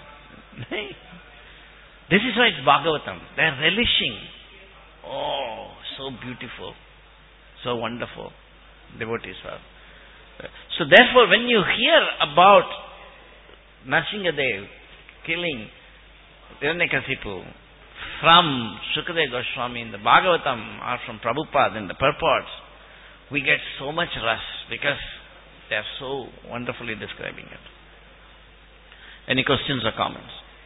This is why it's Bhagavatam. They are relishing. Oh, so beautiful, so wonderful. Devotees are. So therefore, when you hear about Narasimhadev killing Hiranyakasipu from Sukadeva Goswami in the Bhagavatam or from Prabhupada in the purports, we get so much rush because they are so wonderfully describing it. Any questions or comments?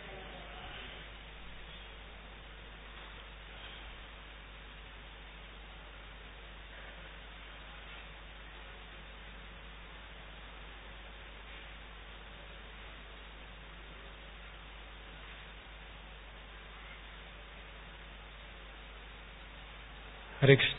Hare Krishna.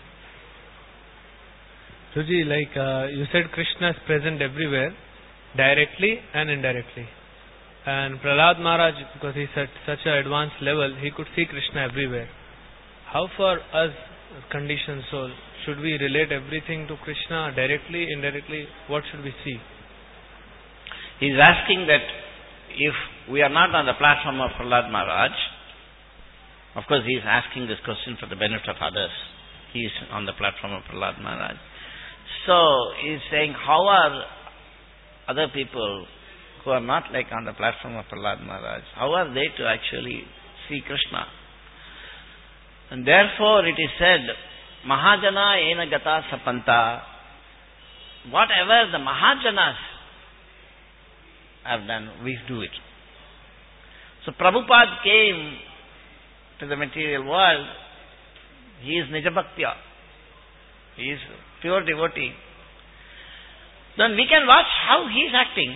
Suji, like uh, you said, Krishna is present everywhere, directly and indirectly. And Prahlad Maharaj, because he is at such an advanced level, he could see Krishna everywhere. How for us, conditioned soul, should we relate everything to Krishna directly, indirectly? What should we see? He is asking that if we are not on the platform of Prahlad Maharaj, of course he is asking this question for the benefit of others. He is on the platform of Prahlad Maharaj. So, he is saying, how are other people who are not like on the platform of Prahlad Maharaj, how are they to actually see Krishna? And therefore it is said, Mahajana ena gata sapanta. Whatever the Mahajanas have done, we do it. So Prabhupada came to the material world. He is Nija Bhaktya. He is pure devotee. Then we can watch how he is acting.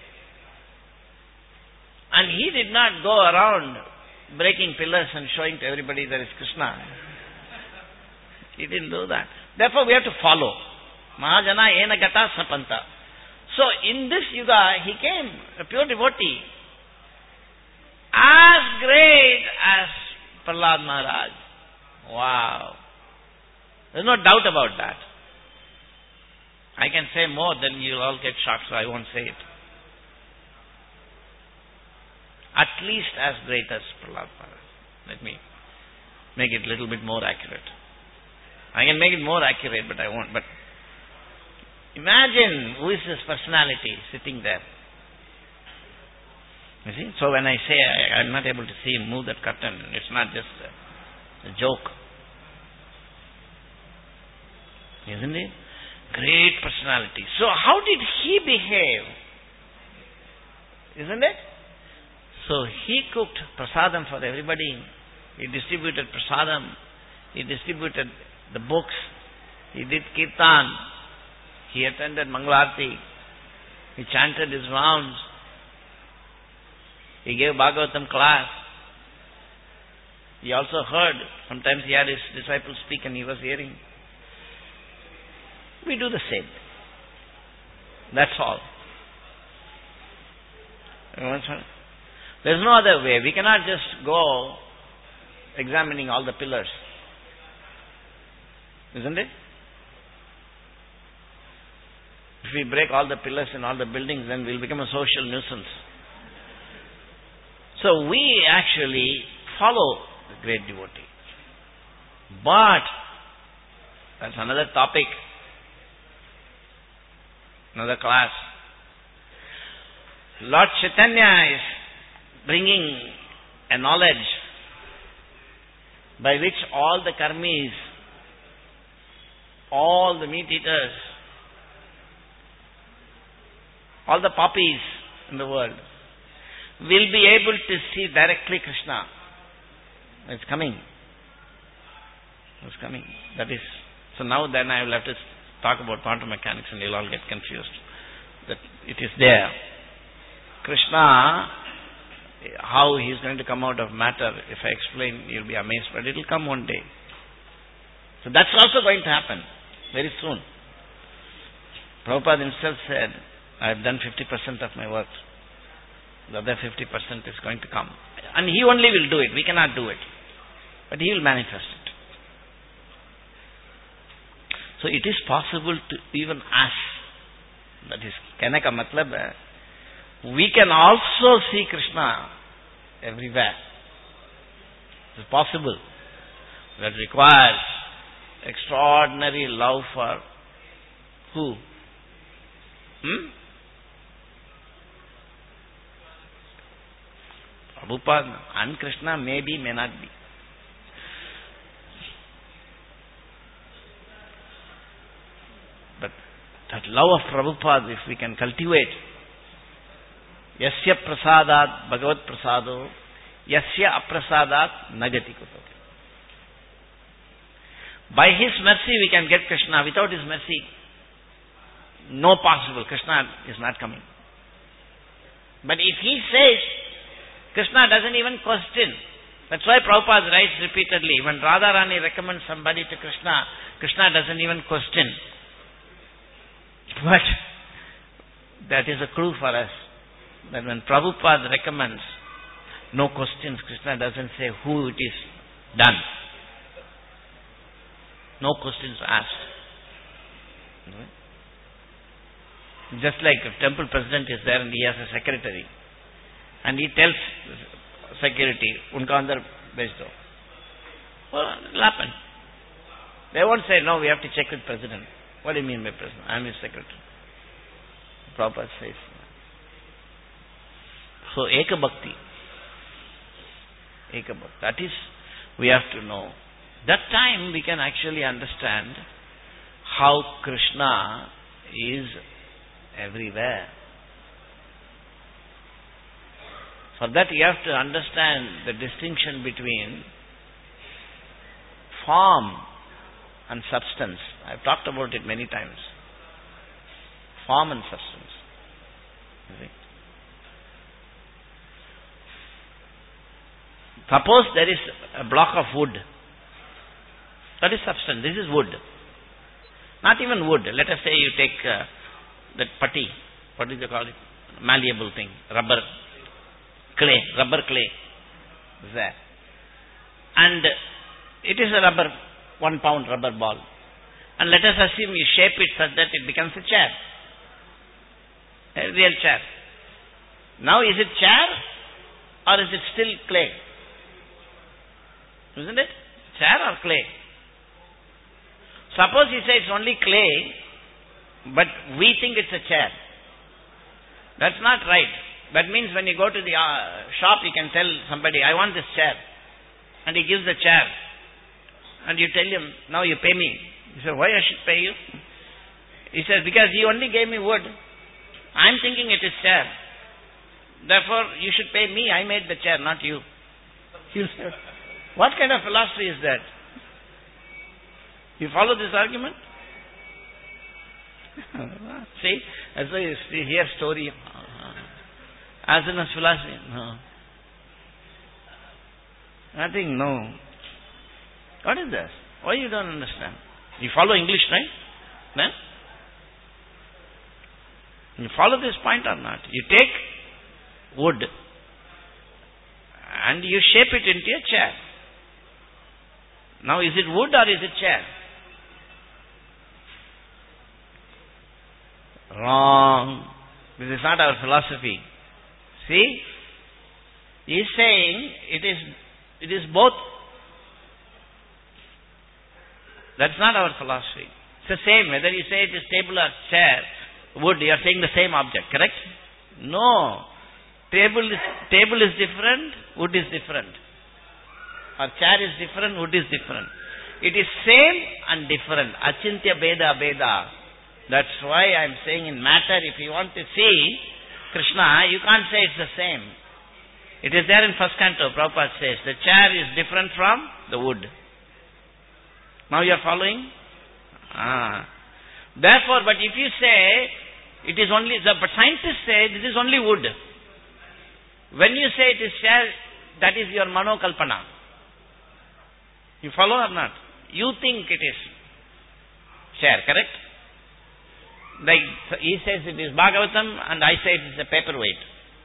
And he did not go around breaking pillars and showing to everybody there is Krishna. He didn't do that. Therefore we have to follow. Mahajana ena gata sapanta. So in this yuga, he came, a pure devotee. as great as Prahlad Maharaj. Wow. There's no doubt about that. I can say more, then you'll all get shocked, so I won't say it. At least as great as Prahlad Maharaj. Let me make it a little bit more accurate. I can make it more accurate, but I won't. But imagine who is this personality sitting there. You see? So when I say I, I'm not able to see him move that curtain, it's not just a, a joke. Isn't it? Great personality. So how did he behave? Isn't it? So he cooked prasadam for everybody. He distributed prasadam. He distributed the books. He did kirtan. He attended Mangalarti. He chanted his rounds. He gave Bhagavatam class. He also heard. Sometimes he had his disciples speak and he was hearing. We do the same. That's all. There's no other way. We cannot just go examining all the pillars. Isn't it? If we break all the pillars in all the buildings, then we'll become a social nuisance. So we actually follow the great devotee. But that's another topic. Another class. Lord Chaitanya is bringing a knowledge by which all the karmis, all the meat eaters, all the poppies in the world will be able to see directly Krishna. It's coming. It's coming. That is. So now then I will have to talk about quantum mechanics and you'll all get confused. That it is there. Krishna, how he is going to come out of matter, if I explain, you'll be amazed, but it will come one day. So that's also going to happen very soon. Prabhupada himself said, I have done fifty percent of my work. The other fifty percent is going to come. And he only will do it. We cannot do it. But he will manifest it. So it is possible to even us, that is, कहने का मतलब है, we can also see Krishna everywhere. It is possible. That requires extraordinary love for who? Hmm? Prabhupada and Krishna may be, may not be. But that love of Prabhupada, if we can cultivate, yasya prasadat bhagavat prasado, yasya aprasadat nagati kutate. By his mercy we can get Krishna. Without his mercy, no possible. Krishna is not coming. But if he says, Krishna doesn't even question. That's why Prabhupada writes repeatedly, when Radharani recommends somebody to Krishna, Krishna doesn't even question. But that is a clue for us, that when Prabhupada recommends, no questions, Krishna doesn't say who it is done. No questions asked. Just like if temple president is there and he has a secretary, and he tells security, unka andar bhej do. Well, it will happen. They won't say, no, we have to check with president. What do you mean by president? I am his secretary. Prabhupada says. So, Eka Bhakti. Eka Bhakti. That is, we have to know. That time we can actually understand how Krishna is everywhere. For that you have to understand the distinction between form and substance. I have talked about it many times. Form and substance. You see? Suppose there is a block of wood. That is substance. This is wood. Not even wood. Let us say you take uh, that putty. What do you call it? Malleable thing. Rubber. Clay. Rubber clay. there. And it is a rubber, one pound rubber ball. And let us assume you shape it such that it becomes a chair. A real chair. Now is it chair or is it still clay? Isn't it? Chair or clay? Suppose you say it's only clay, but we think it's a chair. That's not right. That means when you go to the uh, shop, you can tell somebody, I want this chair. And he gives the chair. And you tell him, now you pay me. He says, why I should pay you? He says, because you only gave me wood. I'm thinking it is chair. Therefore, you should pay me. I made the chair, not you. You say, what kind of philosophy is that? You follow this argument? See, that's why you see, hear story. As in as philosophy. No. Nothing, no. What is this? Why you don't understand? You follow English, right? Then? You follow this point or not? You take wood and you shape it into a chair. Now is it wood or is it chair? Wrong. This is not our philosophy. See? He is saying it is it is both. That's not our philosophy. It's the same. Whether you say it is table or chair, wood, you are saying the same object, correct? No. Table is, table is different, wood is different. Or chair is different, wood is different. It is same and different. Achintya Beda Beda. That's why I am saying in matter, if you want to see Krishna, you can't say it's the same. It is there in first canto, Prabhupada says. The chair is different from the wood. Now you are following? Ah. Therefore, but if you say, it is only, the but scientists say, this is only wood. When you say it is chair, that is your manokalpana. You follow or not? You think it is chair, correct? Like he says it is Bhagavatam and I say it is a paperweight.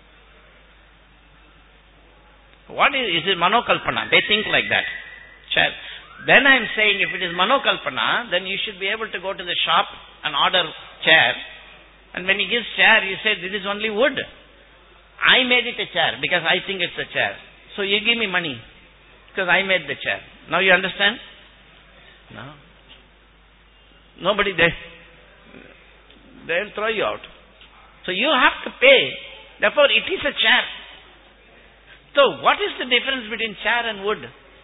What is, is it manokalpana? They think like that. Chair. Then I am saying if it is manokalpana, then you should be able to go to the shop and order chair. And when he gives chair, you say this is only wood. I made it a chair because I think it's a chair. So you give me money because I made the chair. Now you understand? No. Nobody there. They'll throw you out. So you have to pay. Therefore it is a chair. So what is the difference between chair and wood?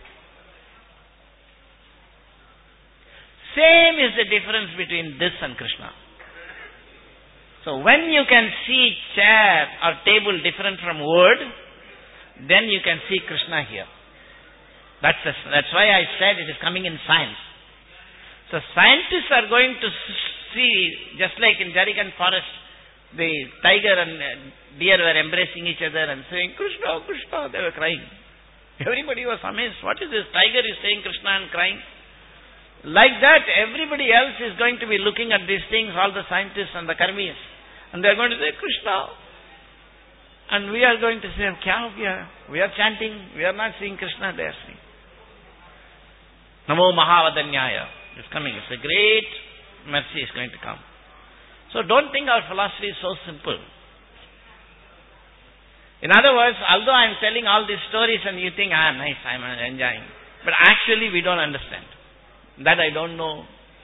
Same is the difference between this and Krishna. So when you can see chair or table different from wood, then you can see Krishna here. That's a, that's why I said it is coming in science. So scientists are going to see, just like in Jarigan forest, the tiger and deer were embracing each other and saying, Krishna, Krishna, they were crying. Everybody was amazed. What is this? Tiger is saying Krishna and crying. Like that, everybody else is going to be looking at these things, all the scientists and the karmis. And they are going to say, Krishna. And we are going to say, Kya ho gaya? We are chanting, we are not seeing Krishna, they are seeing. Namo Mahavadanyaya. It's coming. It's a great mercy is going to come. So don't think our philosophy is so simple. In other words, although I am telling all these stories and you think, ah, nice, I am enjoying. But actually we don't understand. That I don't know.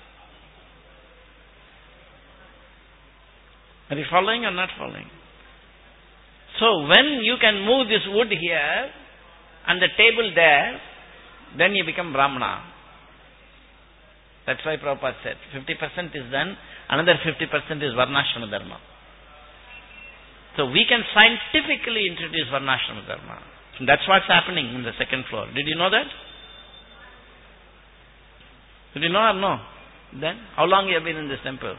Are you following or not following? So when you can move this wood here and the table there, then you become Brahmana. That's why Prabhupada said, fifty percent is done, another fifty percent is Varnashrama Dharma. So we can scientifically introduce Varnashrama Dharma. That's what's happening in the second floor. Did you know that? Did you know or no? Then, how long you have been in this temple?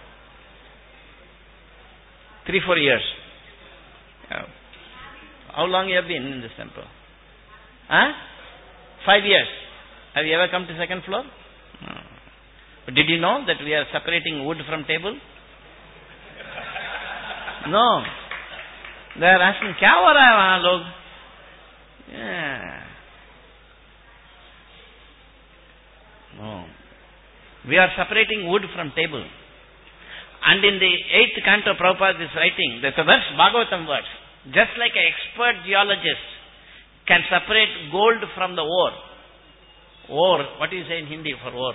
Three, four years. Yeah. How long you have been in this temple? Huh? Five years. Have you ever come to second floor? No. But did you know that we are separating wood from table? No. They are asking, kya ho raha hai wahan log? Yeah. We are separating wood from table. And in the eighth canto, Prabhupada is writing, there's a verse, Bhagavatam verse, just like an expert geologist can separate gold from the ore. Ore, what do you say in Hindi for ore?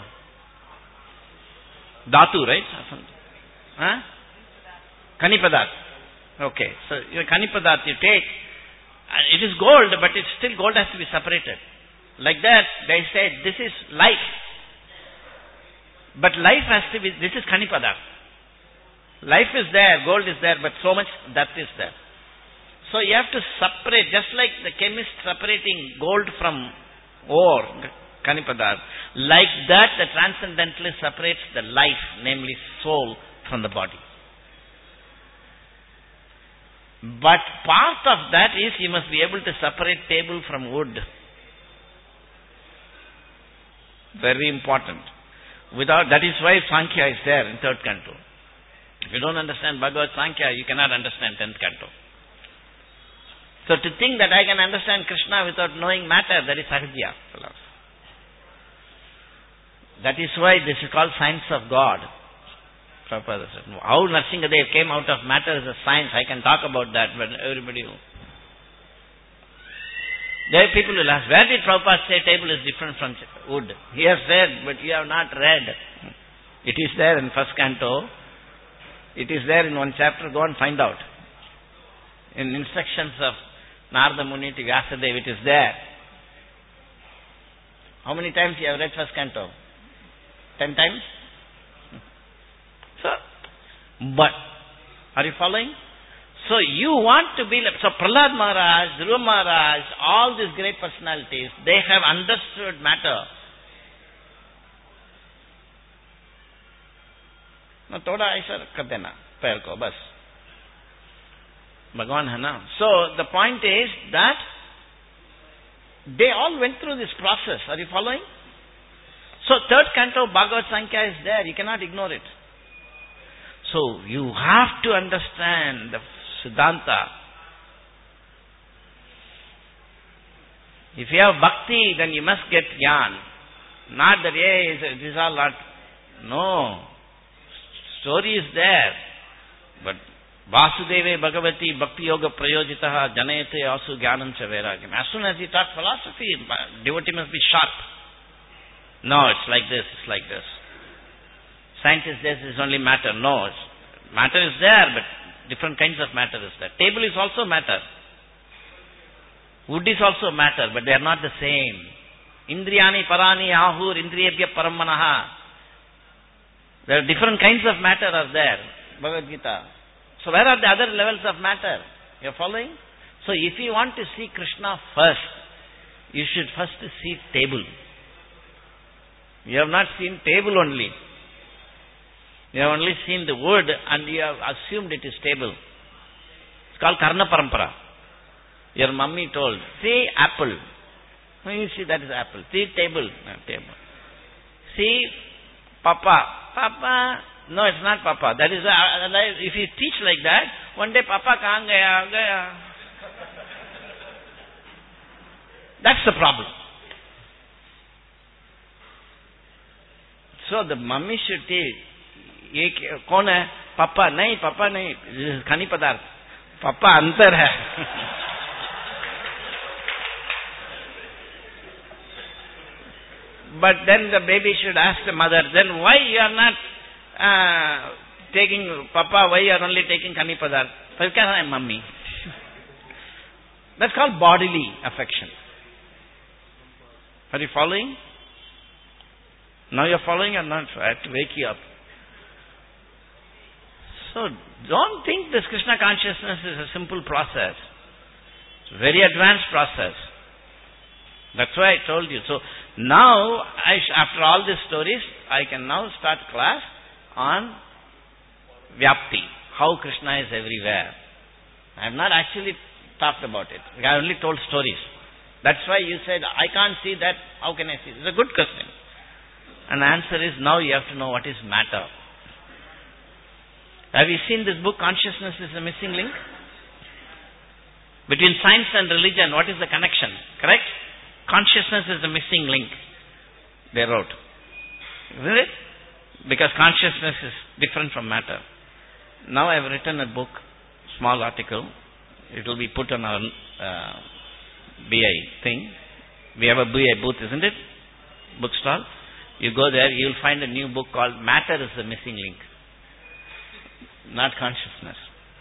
Dhatu, right? Huh? Kanipadat. Okay, so your Kanipadat you take, it is gold, but it's still gold has to be separated. Like that, they say, this is life. But life has to be, this is Kanipadat. Life is there, gold is there, but so much depth is there. So you have to separate, just like the chemist separating gold from ore, Kanipadat, like that the transcendentalist separates the life, namely soul, from the body. But part of that is you must be able to separate table from wood. Very important. Without, that is why Sankhya is there in third canto. If you don't understand Bhagavad Sankhya, you cannot understand tenth canto. So to think that I can understand Krishna without knowing matter, that is Sahajya philosophy. That is why this is called science of God. Prabhupada said, how Narsingadev came out of matter is a science. I can talk about that, but everybody will. There people will ask, where did Prabhupada say table is different from wood? He has said, but you have not read. It is there in first canto. It is there in one chapter. Go and find out. In instructions of Narada Muni to Vyasadeva, it is there. How many times you have read first canto? Ten times? So, but, are you following? So you want to be like, so Prahlad Maharaj, Dhruva Maharaj, all these great personalities, they have understood matter. No, thoda aisa kar dena, pair ko, bas. Bhagwan hai na. So the point is that they all went through this process. Are you following? So third canto Bhagavad Sankhya is there. You cannot ignore it. So you have to understand the Siddhanta. If you have bhakti, then you must get jnana. Not that, hey, this is all not. No. Story is there. But Vasudeve Bhagavati Bhakti Yoga Prayojitaha Janayate Asu Jnanam Cha Vairagyam. As soon as you talk philosophy, devotee must be sharp. No, it's like this, it's like this. Scientist says it's only matter. No, it's, matter is there, but different kinds of matter is there. Table is also matter. Wood is also matter, but they are not the same. Indriyani parani ahur indriyebhya paramanaha. There are different kinds of matter are there. Bhagavad Gita. So where are the other levels of matter? You are following? So if you want to see Krishna first, you should first see table. You have not seen table only. You have only seen the wood and you have assumed it is table. It's called Karna Parampara. Your mummy told, see apple. Oh, you see that is apple. See table. No, table. See Papa. Papa. No, it's not Papa. That is, uh, if you teach like that, one day Papa kahan gaya, gaya. That's the problem. So the mummy should teach. ये कौन है? पापा नहीं, पापा नहीं, खानी पदार्थ. पापा अंतर है. But then the baby should ask the mother, then why you are not uh, taking papa, why you are only taking khani padarth? Because I am mummy. That's called bodily affection. Are you following? Now you are following or not? I have to wake you up. So don't think this Krishna consciousness is a simple process. It's a very advanced process. That's why I told you. So now, I sh- after all these stories, I can now start class on Vyapti, how Krishna is everywhere. I have not actually talked about it. I only told stories. That's why you said, I can't see that, how can I see? It's a good question. And the answer is, now you have to know what is matter. Have you seen this book, Consciousness is the Missing Link? Between science and religion, what is the connection? Correct? Consciousness is the missing link, they wrote. Isn't it? Because consciousness is different from matter. Now I have written a book, small article. It will be put on our uh, B I thing. We have a B I booth, isn't it? Bookstall. You go there, you will find a new book called Matter is the Missing Link. Not consciousness.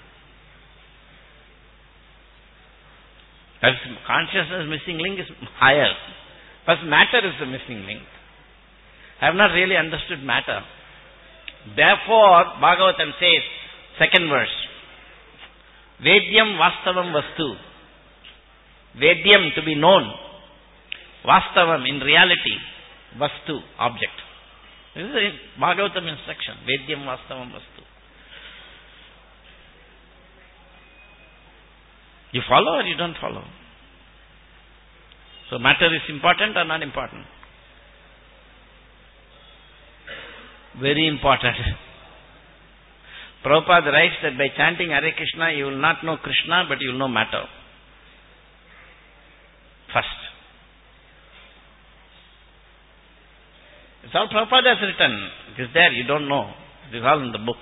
As consciousness missing link is higher. But matter is the missing link. I have not really understood matter. Therefore, Bhagavatam says, second verse, Vedyam Vastavam Vastu. Vedyam, to be known. Vastavam, in reality. Vastu, object. This is a Bhagavatam instruction. Vedyam Vastavam Vastu. You follow or you don't follow? So matter is important or not important? Very important. Prabhupada writes that by chanting Hare Krishna, you will not know Krishna, but you will know matter. First. It's all Prabhupada has written. It is there, you don't know. It is all in the books.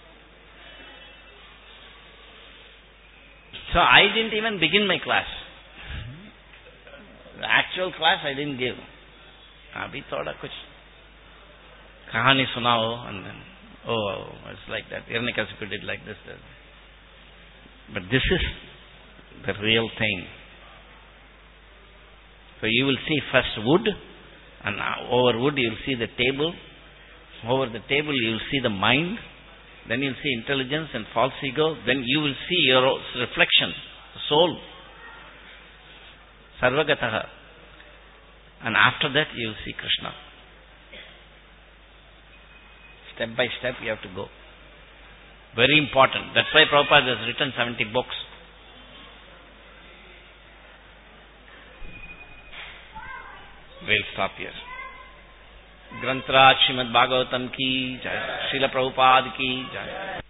So I didn't even begin my class. The actual class I didn't give. Abhi thoda kuch kahani sunao, and then, oh, it's like that. Hiranyakasipu did like this. But this is the real thing. So you will see first wood, and over wood you will see the table. Over the table you will see the mind. Then you will see intelligence and false ego. Then you will see your reflection, soul. Sarvagataha. And after that you will see Krishna. Step by step you have to go. Very important. That's why Prabhupada has written seventy books. We'll stop here. Grantraj Srimad Bhagavatam ki jai. Srila Prabhupada ki jai.